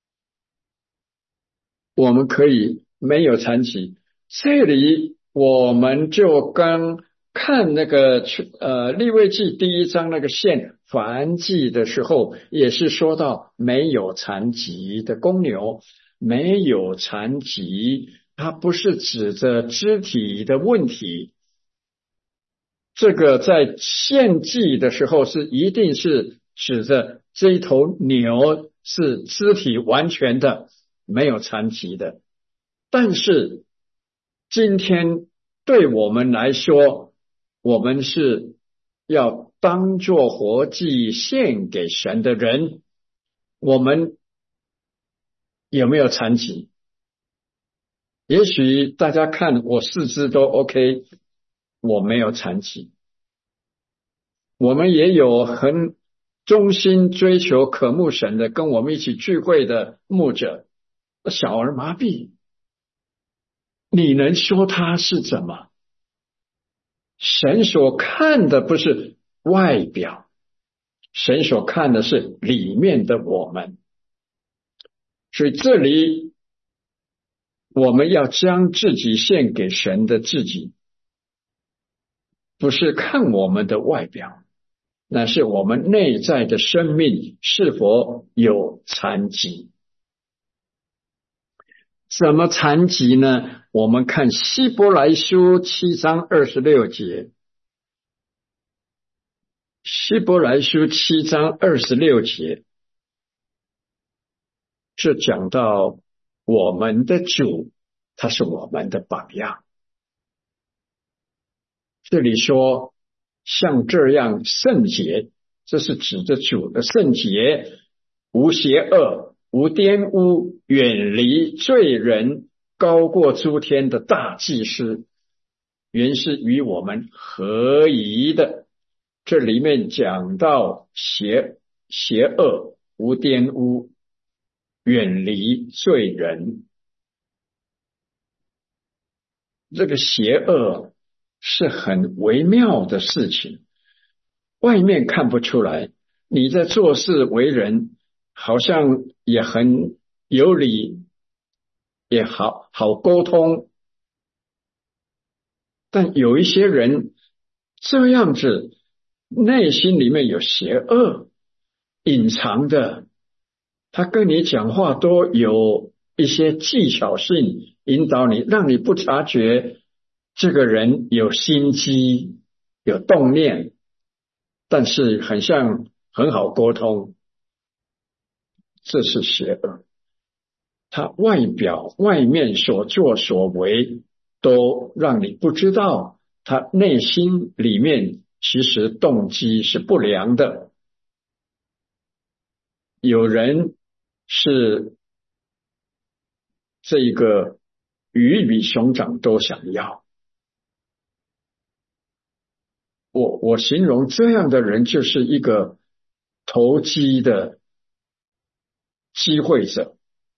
我们可以没有残疾。这里我们就刚看那个呃利未记第一章那个献燔祭的时候，也是说到没有残疾的公牛，没有残疾，它不是指着肢体的问题。这个在献祭的时候是一定是指着这一头牛是肢体完全的，没有残疾的。但是今天对我们来说，我们是要当作活祭献给神的人，我们有没有残疾？也许大家看我四肢都 OK， 我没有残疾。我们也有很忠心追求渴慕神的，跟我们一起聚会的牧者，小儿麻痹，你能说他是怎么？神所看的不是外表，神所看的是里面的我们。所以这里我们要将自己献给神的自己，不是看我们的外表，那是我们内在的生命是否有残疾。怎么残疾呢？我们看希伯来书七章二十六节， 希伯来书七章二十六节，就讲到我们的主，他是我们的榜样。这里说像这样圣洁，这是指着主的圣洁，无邪恶，无玷污，远离罪人，高过诸天的大祭司，原是与我们合宜的。这里面讲到邪邪恶，无玷污，远离罪人。这个邪恶是很微妙的事情，外面看不出来，你在做事为人好像也很有理，也好好沟通，但有一些人这样子内心里面有邪恶隐藏的，他跟你讲话都有一些技巧性引导你，让你不察觉这个人有心机有动念，但是很像很好沟通，这是邪恶。他外表外面所作所为都让你不知道他内心里面其实动机是不良的。有人是这个鱼比熊掌都想要，我我形容这样的人就是一个投机的机会者，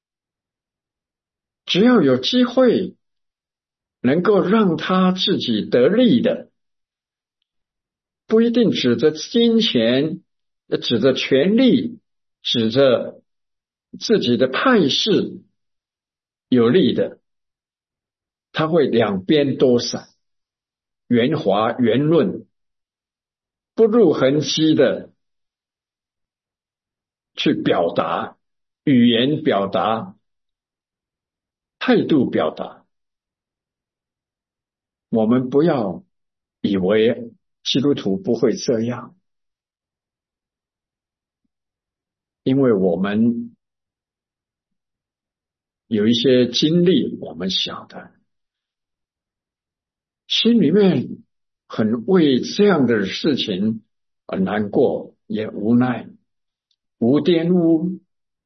只要有机会能够让他自己得利的，不一定指着金钱，指着权力，指着自己的态势有利的，他会两边都闪，圆滑圆润，不入痕迹的去表达，语言表达，态度表达。我们不要以为基督徒不会这样，因为我们有一些经历，我们晓得，心里面很为这样的事情而难过，也无奈。无玷污，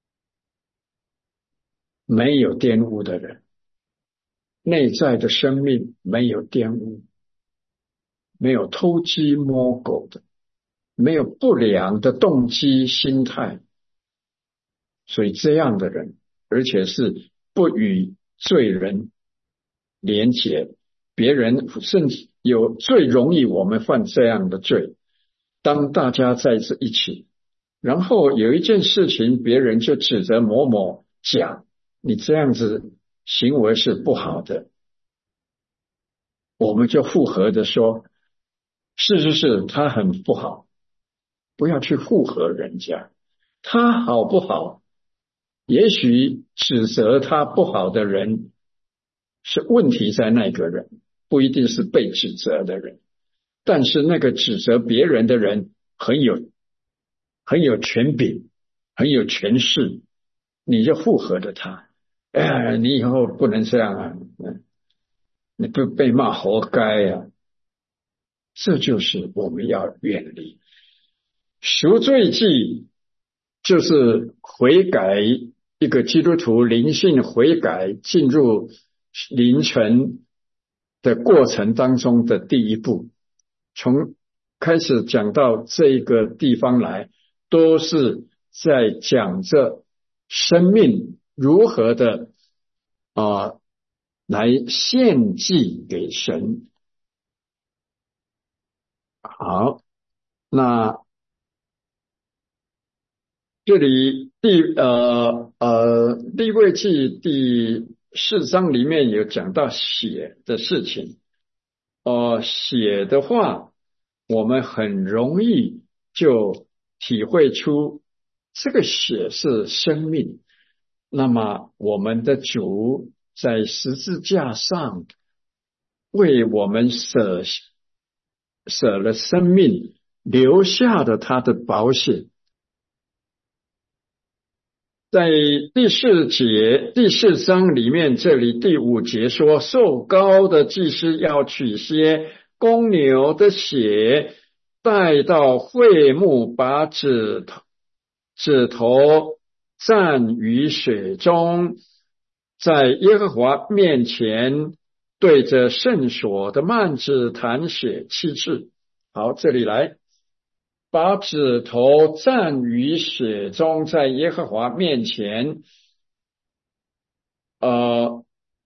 没有玷污的人，内在的生命没有玷污，没有偷鸡摸狗的，没有不良的动机心态，所以这样的人，而且是不与罪人连结，别人甚至有最容易我们犯这样的罪。当大家在这一起，然后有一件事情，别人就指责某某讲你这样子行为是不好的，我们就附和的说是是是，他很不好，不要去附和人家。他好不好，也许指责他不好的人是问题在那个人，不一定是被指责的人，但是那个指责别人的人很有很有权柄，很有权势，你就附和着他，哎，你以后不能这样啊，你不被骂活该啊。这就是我们要远离。赎罪祭就是悔改，一个基督徒灵性悔改进入灵城的过程当中的第一步，从开始讲到这个地方来，都是在讲着生命如何的啊、呃、来献祭给神。好，那这里第呃呃利未记第四章里面有讲到血的事情，呃血的话，我们很容易就体会出这个血是生命。那么我们的主在十字架上为我们舍舍了生命， 留下的他的宝血。在第四节第四章里面，这里第五节说，受膏的祭司要取些公牛的血，带到会幕，把指头指头蘸于水中，在耶和华面前对着圣所的幔子弹血七次。好，这里来，把指头蘸于血中，在耶和华面前，呃，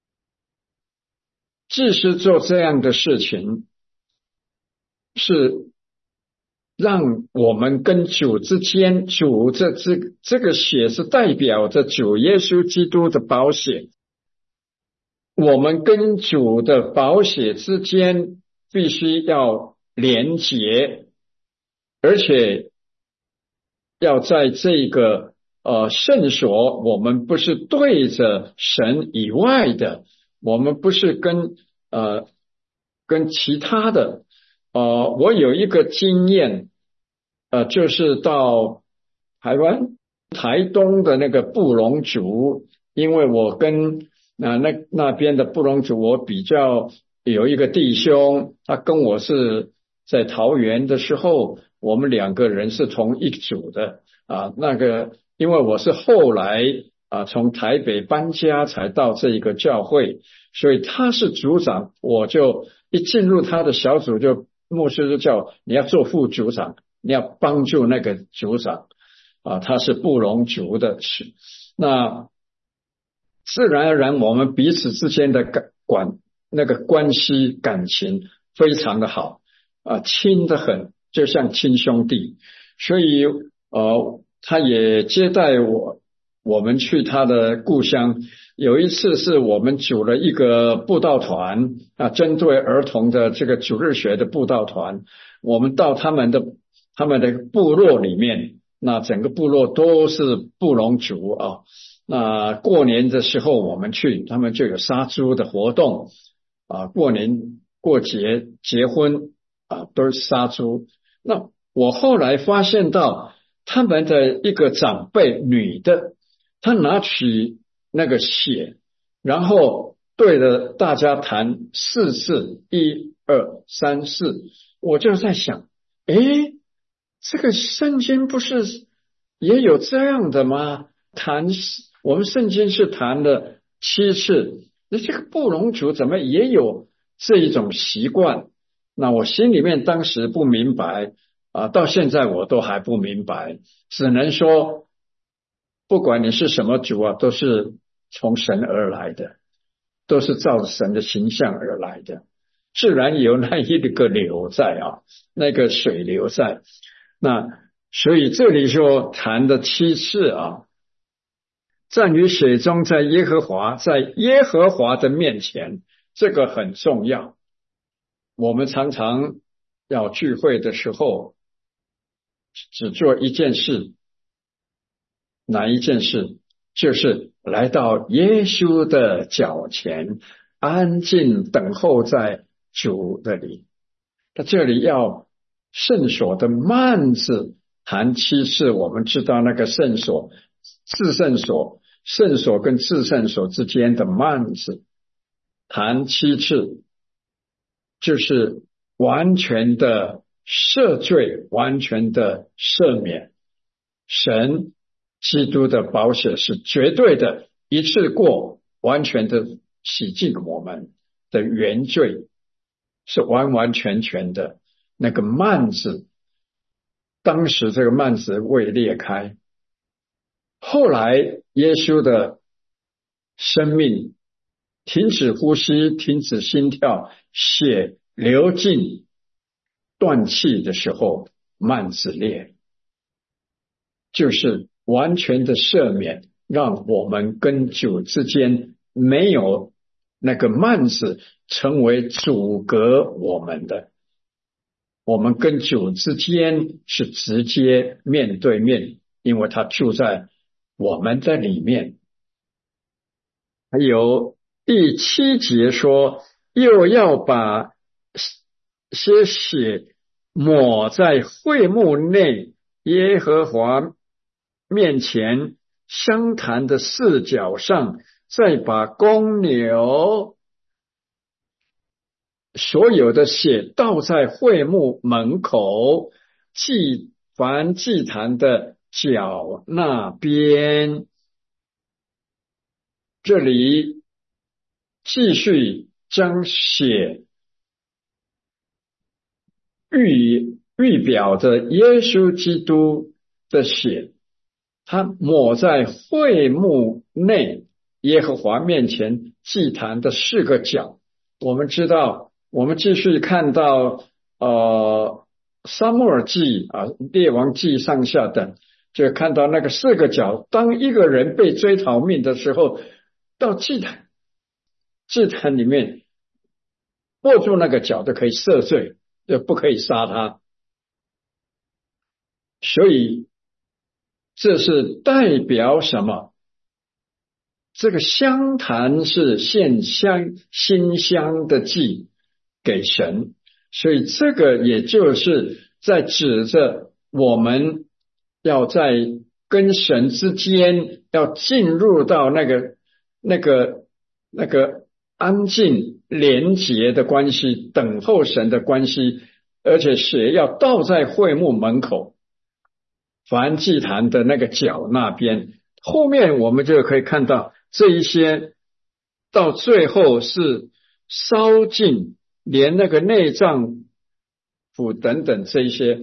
祭司做这样的事情，是让我们跟主之间，主这这这个血是代表着主耶稣基督的宝血，我们跟主的宝血之间必须要连结，而且要在这个呃圣所，我们不是对着神以外的，我们不是跟呃跟其他的。呃，我有一个经验，呃，就是到台湾台东的那个布农族，因为我跟那、呃、那那边的布农族，我比较有一个弟兄，他跟我是在桃园的时候，我们两个人是同一组的啊。那个因为我是后来啊从台北搬家才到这一个教会，所以他是组长，我就一进入他的小组就。牧师就叫你要做副组长，你要帮助那个组长啊，他是布农族的，那自然而然我们彼此之间的感管那个关系感情非常的好啊，亲得很，就像亲兄弟，所以呃，他也接待我，我们去他的故乡。有一次是我们组了一个布道团啊，针对儿童的这个主日学的布道团，我们到他们的他们的部落里面，那整个部落都是布农族啊。那过年的时候我们去，他们就有杀猪的活动啊，过年过节结婚啊都是杀猪。那我后来发现到他们的一个长辈女的，她拿起那个血，然后对着大家弹四次，一二三四，我就在想，诶，这个圣经不是也有这样的吗？弹，我们圣经是弹了七次，那这个布农族怎么也有这一种习惯？那我心里面当时不明白啊，到现在我都还不明白，只能说，不管你是什么族啊，都是从神而来的，都是照着神的形象而来的，自然有那一个流在啊，那个水流在。那所以这里说谈的七次啊，站于水中，在耶和华，在耶和华的面前，这个很重要。我们常常要聚会的时候，只做一件事，哪一件事？就是来到耶稣的脚前，安静等候在主的里。他这里要圣所的幔子谈七次，我们知道那个圣所、至圣所、圣所跟至圣所之间的幔子谈七次，就是完全的赦罪，完全的赦免。神基督的宝血是绝对的，一次过完全的洗净我们的原罪，是完完全全的。那个幔子，当时这个幔子未裂开，后来耶稣的生命停止呼吸，停止心跳，血流尽断气的时候，幔子裂，就是完全的赦免，让我们跟主之间没有那个幔子成为阻隔我们的，我们跟主之间是直接面对面，因为他住在我们的里面。还有第七节说，又要把些血抹在会幕内耶和华面前香坛的四角上，再把公牛所有的血倒在会幕门口祭凡祭坛的角那边。这里继续将血预预表着耶稣基督的血，他抹在会幕内耶和华面前祭坛的四个角。我们知道，我们继续看到呃撒母耳记啊、列王记上下等，就看到那个四个角。当一个人被追讨命的时候，到祭坛祭坛里面握住那个角就可以赦罪，就不可以杀他。所以这是代表什么？这个香坛是献香馨香的祭给神，所以这个也就是在指着我们要在跟神之间要进入到那个那个那个安静连结的关系，等候神的关系，而且血要倒在会幕门口凡祭坛的那个角那边。后面我们就可以看到这一些到最后是烧尽，连那个内脏腑等等这一些。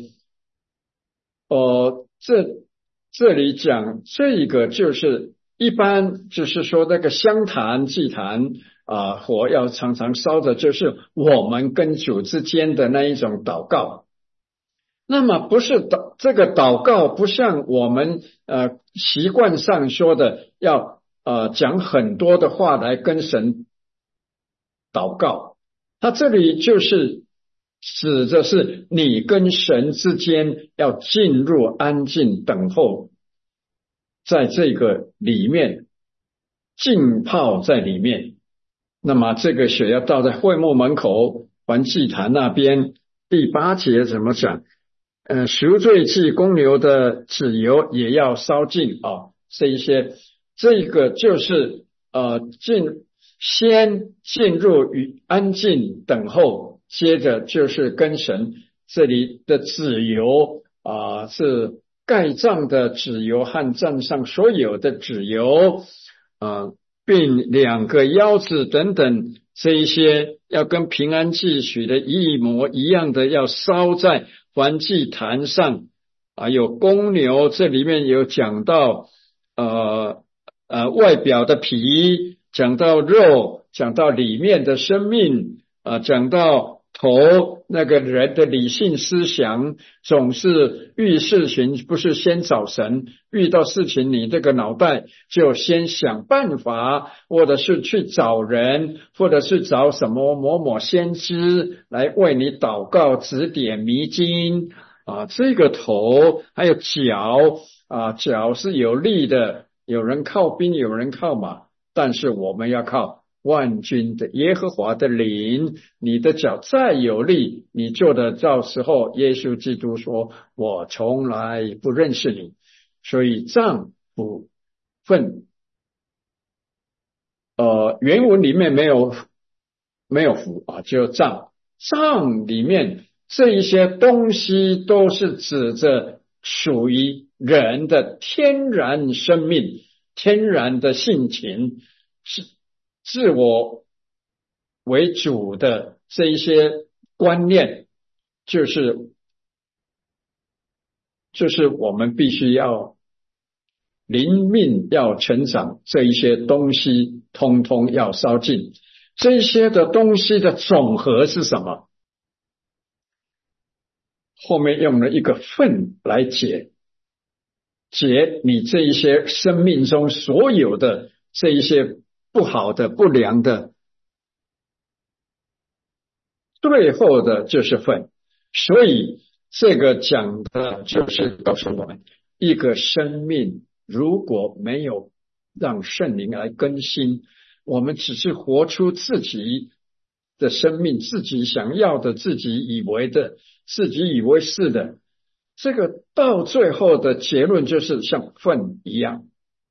呃，这这里讲这个就是一般就是说那个香坛祭坛啊、呃，火要常常烧着，就是我们跟主之间的那一种祷告。那么不是祷这个祷告不像我们呃习惯上说的要呃讲很多的话来跟神祷告，他这里就是指的是你跟神之间要进入安静等候，在这个里面浸泡在里面。那么这个血要倒在会幕门口凡祭坛那边。第八节怎么讲？呃，赎罪祭公牛的脂油也要烧尽啊，这一些，这个就是呃进先进入与安静等候，接着就是跟神。这里的脂油啊、呃、是盖帐的脂油和帐上所有的脂油啊、呃，并两个腰子等等。这一些要跟平安祭许的一模一样的，要烧在燔祭坛上啊。有公牛，这里面有讲到呃呃外表的皮，讲到肉，讲到里面的生命啊，讲到头，那个人的理性思想总是遇事情不是先找神，遇到事情你这个脑袋就先想办法，或者是去找人，或者是找什么某某先知来为你祷告指点迷津啊。这个头还有脚啊，脚是有力的，有人靠兵，有人靠马，但是我们要靠万军的耶和华的灵。你的脚再有力，你做的到时候耶稣基督说我从来不认识你。所以脏腑粪呃原文里面没有没有腑啊，只有脏。脏里面这一些东西都是指着属于人的天然生命，天然的性情，是自我为主的这一些观念，就是就是我们必须要灵命要成长，这一些东西通通要烧尽。这些的东西的总和是什么？后面用了一个粪来解解你这一些生命中所有的这一些不好的不良的，最后的就是粪。所以这个讲的就是告诉我们，一个生命如果没有让圣灵来更新，我们只是活出自己的生命，自己想要的，自己以为的，自己以为是的，这个到最后的结论就是像粪一样。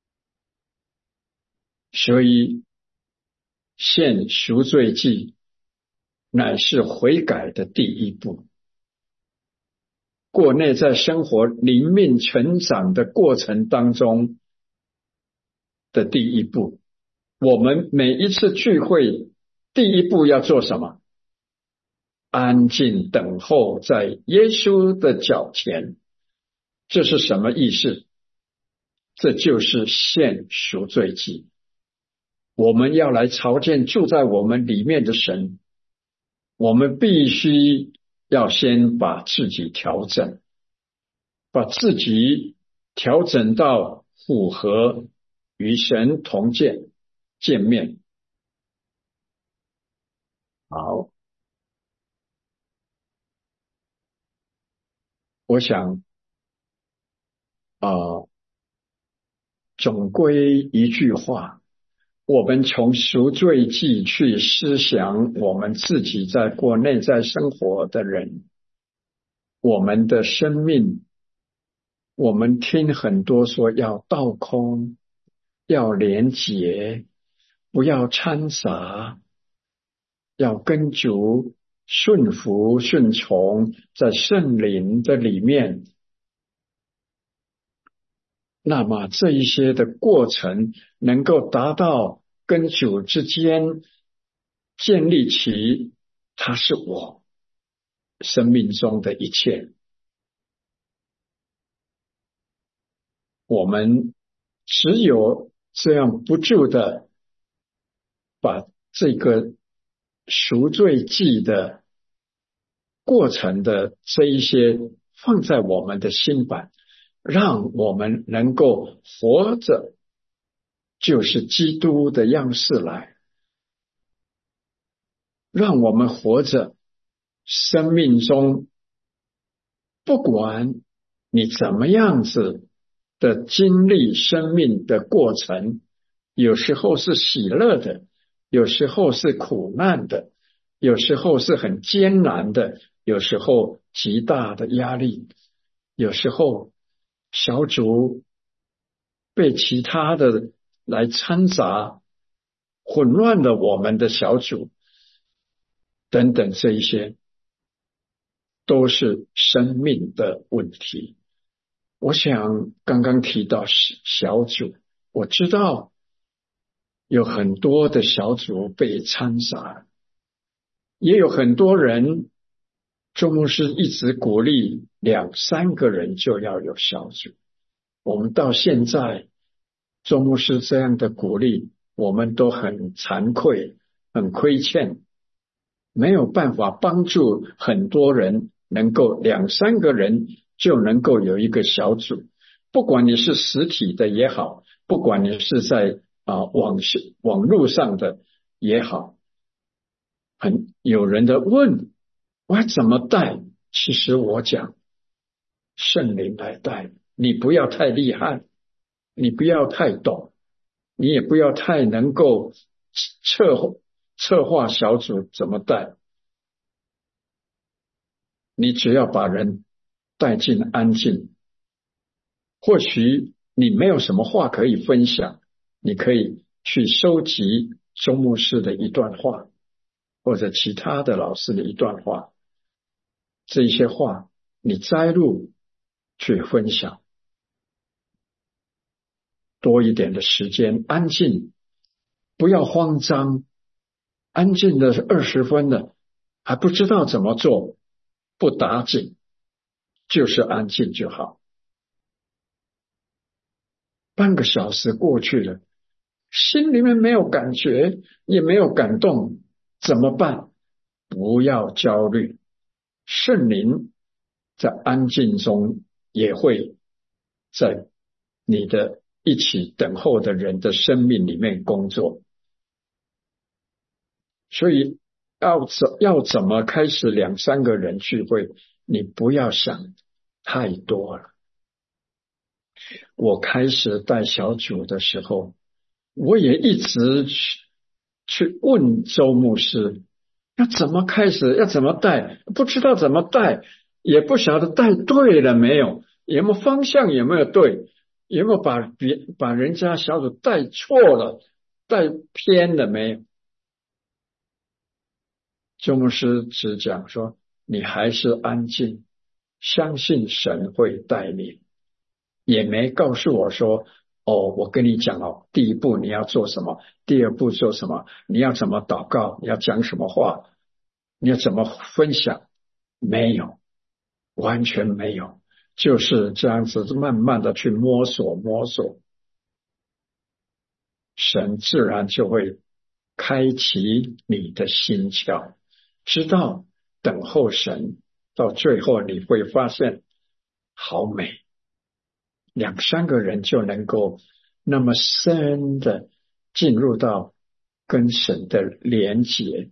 所以献赎罪祭乃是悔改的第一步，过内在生活灵命成长的过程当中的第一步。我们每一次聚会，第一步要做什么？安静等候在耶稣的脚前。这是什么意思？这就是献赎罪祭。我们要来朝见住在我们里面的神，我们必须要先把自己调整，把自己调整到符合与神同见见面。好，我想啊、呃，总归一句话，我们从赎罪祭去思想我们自己在过内在生活的人，我们的生命，我们听很多说要倒空，要连结，不要掺杂，要跟主顺服顺从，在圣灵的里面。那么这一些的过程能够达到跟主之间建立起他是我生命中的一切。我们只有这样不住的把这个赎罪祭的过程的这一些放在我们的心版，让我们能够活着就是基督的样式来，让我们活着生命中不管你怎么样子的经历生命的过程，有时候是喜乐的，有时候是苦难的，有时候是很艰难的，有时候极大的压力，有时候小组被其他的来掺杂，混乱了我们的小组等等，这一些都是生命的问题。我想刚刚提到小组，我知道有很多的小组被掺杂，也有很多人，周牧师一直鼓励两三个人就要有小组。我们到现在周牧师这样的鼓励，我们都很惭愧，很亏欠，没有办法帮助很多人能够两三个人就能够有一个小组，不管你是实体的也好，不管你是在啊、呃、网网络上的也好，很有人的问我要怎么带，其实我讲圣灵来带，你不要太厉害，你不要太懂，你也不要太能够策策划小组怎么带，你只要把人带进安静。或许你没有什么话可以分享，你可以去收集周牧师的一段话，或者其他的老师的一段话，这些话你摘录去分享，多一点的时间安静，不要慌张，安静的二十分了还不知道怎么做，不打紧，就是安静就好。半个小时过去了，心里面没有感觉，也没有感动，怎么办？不要焦虑，圣灵在安静中也会在你的一起等候的人的生命里面工作。所以要怎要怎么开始两三个人聚会，你不要想太多了。我开始带小组的时候，我也一直去去问周牧师， 要怎么开始，要怎么带，不知道怎么带，也不晓得带对了没有，有没有方向，有没有对，有没有把别把人家小组带错了，带偏了没有。周牧师只讲说，你还是安静，相信神会带领，也没告诉我说，哦，我跟你讲哦，第一步你要做什么，第二步做什么，你要怎么祷告，你要讲什么话，你要怎么分享，没有，完全没有，就是这样子慢慢的去摸索摸索，神自然就会开启你的心窍，知道等候神，到最后你会发现好美，两三个人就能够那么深的进入到跟神的连结。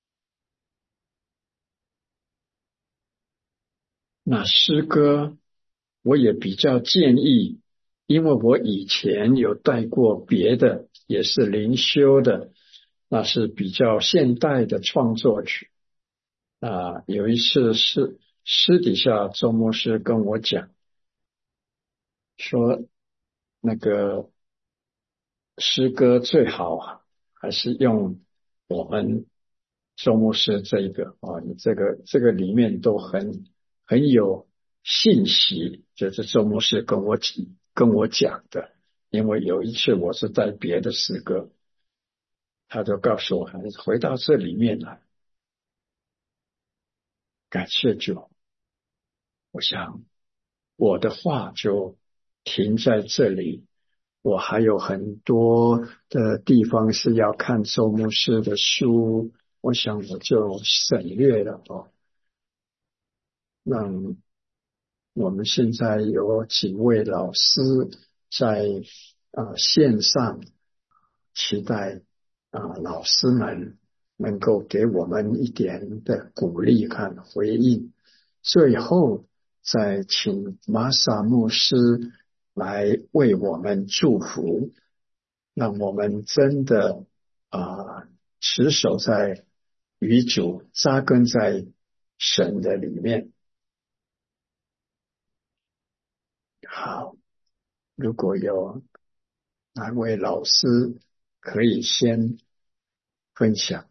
那诗歌我也比较建议，因为我以前有带过别的，也是灵修的，那是比较现代的创作曲。啊，有一次是私底下周牧师跟我讲说，那个诗歌最好还是用我们周牧师这一个啊，你这个这个里面都很很有信息，这是周牧师跟我跟我讲的。因为有一次我是带别的诗歌，他就告诉我，还是回到这里面来，感谢主。我想我的话就停在这里，我还有很多的地方是要看周牧师的书，我想我就省略了哦。让我们现在有几位老师在啊、呃线上，期待啊、呃老师们能够给我们一点的鼓励和回应。最后再请玛莎牧师来为我们祝福，让我们真的啊、持守在与主扎根在神的里面。好，如果有哪位老师可以先分享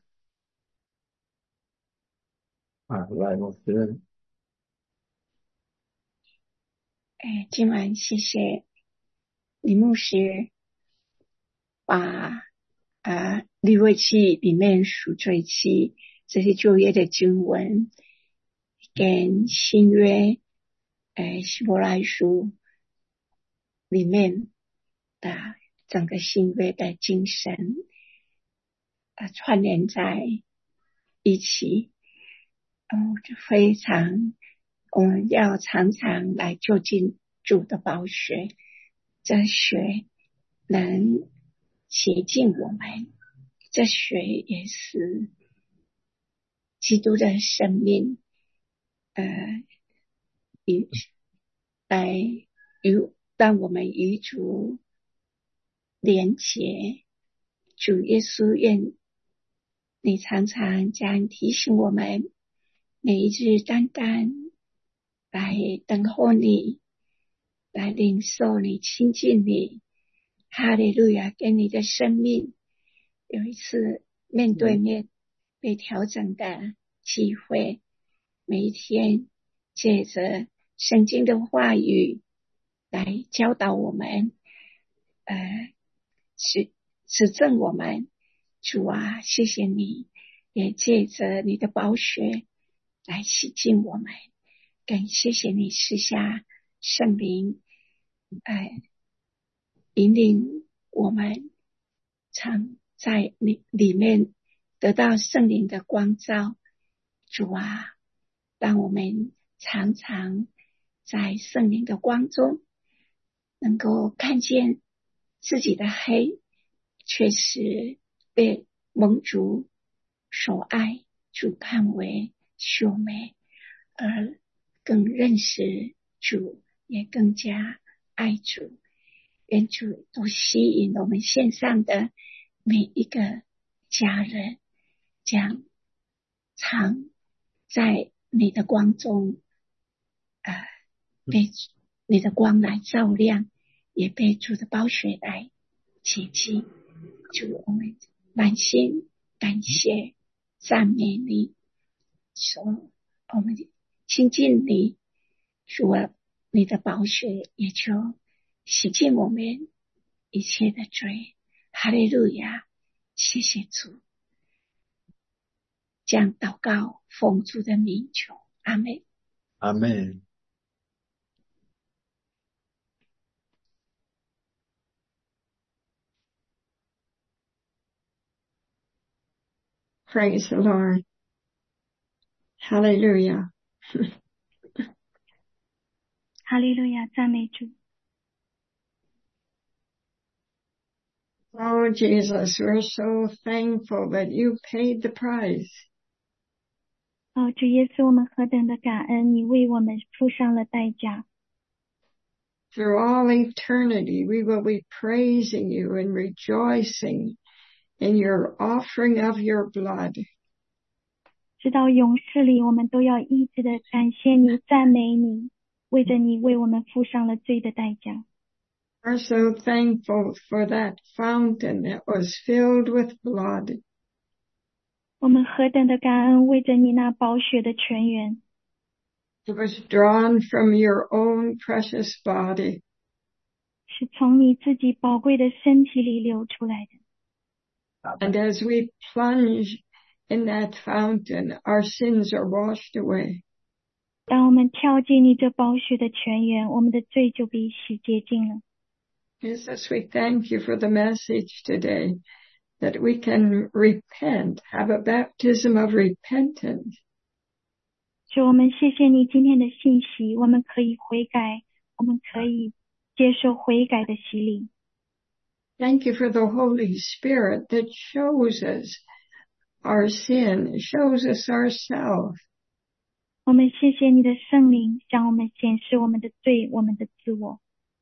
啊，来，我觉得哎，今晚谢谢李牧师把啊利未记里面赎罪记这些旧约的经文跟新约呃希伯来书里面的整个新约的精神啊串联在一起，嗯，就非常我们要常常来就近主的宝血，这血能洁净我们，这血也是基督的生命，呃，与来与让我们与主连结。主耶稣，愿你常常这样提醒我们，每一日单单来等候你，来领受你，亲近你。哈利路亚，给你的生命有一次面对面被调整的机会。每一天借着圣经的话语来教导我们，呃，指指正我们。主啊，谢谢你，也借着你的宝血来洗净我们。更谢谢你赐下圣灵，呃，引领我们常在里里面得到圣灵的光照。主啊，让我们常常在圣灵的光中能够看见自己的黑，确实被蒙主所爱，主看为秀美，而更认识主，也更加爱主。愿主都吸引我们线上的每一个家人，将常在你的光中呃，被你的光来照亮，也被主的宝血来洁净。主，我们满心感谢赞美你，说我们亲近你，主啊，你的宝血也就洗净我们一切的罪。哈利路亚，谢谢主。将祷告奉主的名求，阿们。 阿们。 Praise the Lord. Hallelujah. 哈利路亚，赞美主。 Oh, Jesus, we're so thankful that you paid the price. 哦，主耶稣，我们何等的感恩，你为我们付上了代价。 Through all eternity, we will be praising you and rejoicing in your offering of your blood. 直到永世里，我们都要一直的感谢你、赞美你，为着你为我们付上了罪的代价。 We're so thankful for that fountain that was filled with blood. 我们何等的感恩，为着你那宝血的泉源。 It was drawn from your own precious body. 是从你自己宝贵的身体里流出来的。 And as we plunge in that fountain, our sins are washed away. 当我们跳进你这宝血的泉源，我们的罪就被洗洁净了。 Jesus, we thank you for the message today, that we can repent, have a baptism of repentance. 主，我们谢谢你今天的信息，我们可以悔改，我们可以接受悔改的洗礼。 Thank you for the Holy Spirit that shows us our sin, shows us ourselves. 我们谢谢你的圣灵，向我们显示我们的罪，我们的自我。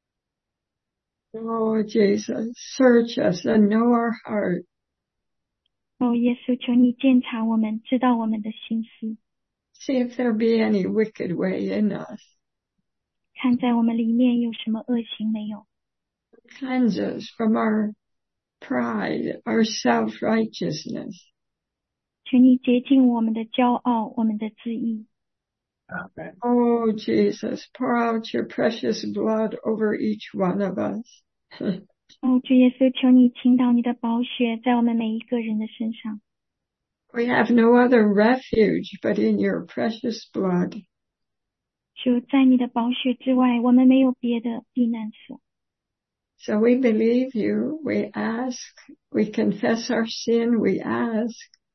Oh, Jesus, search us and know our heart. 哦，耶稣，求你鉴察我们，知道我们的心思， See if there be any wicked way in us. 看在我们里面有什么恶行没有。 Cleanse us from our pride, our self-righteousness. 求你洁净我们的骄傲，我们的自义。 Amen. Oh, Jesus, pour out your precious blood over each one of us. 哦，主耶稣，求你倾倒你的宝血在我们每一个人的身上。 We have no other refuge but in your precious blood. 主，在你的宝血之外，我们没有别的避难所。 So we believe you, we ask, we confess our sin, we ask.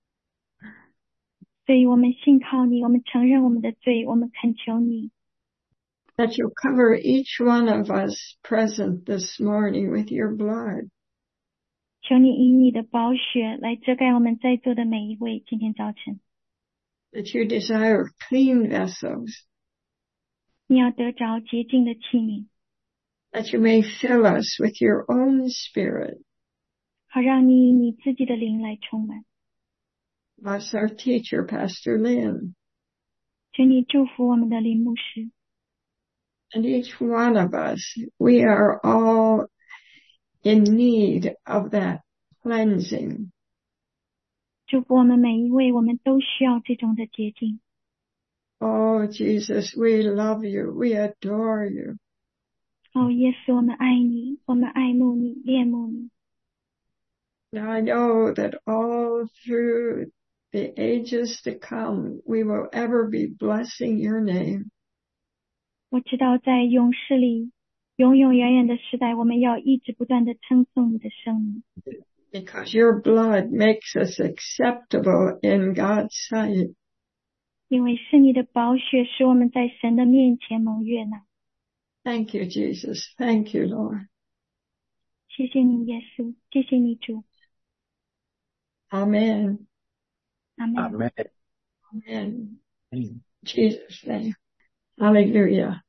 所以我们信靠你，我们承认我们的罪，我们恳求你， That you cover each one of us present this morning with your blood. 求你以你的宝血来遮盖我们在座的每一位。今天早晨， That you desire clean vessels. 你要得着洁净的器皿， That you may fill us with your own spirit. 好让你以你自己的灵来充满。 Bless our teacher, Pastor Lynn. 求你祝福我们的林牧师， And each one of us, we are all in need of that cleansing. 祝福我们每一位，我们都需要这种的洁净。 Oh, Jesus, we love you. We adore you. 哦，耶稣，我们爱你，我们爱慕你，恋慕你。 Now I know that all through the ages to come, we will ever be blessing your name. 我知道在永世里，永永远远的时代，我们要一直不断的称颂你的圣名， Because your blood makes us acceptable in God's sight. 因为是你的宝血使我们在神的面前蒙悦纳。 Thank you, Jesus. Thank you, Lord. 谢谢你，耶稣，谢谢你，主。 Amen. 阿门。 Amen. Amen. Amen. In Jesus' name. Hallelujah.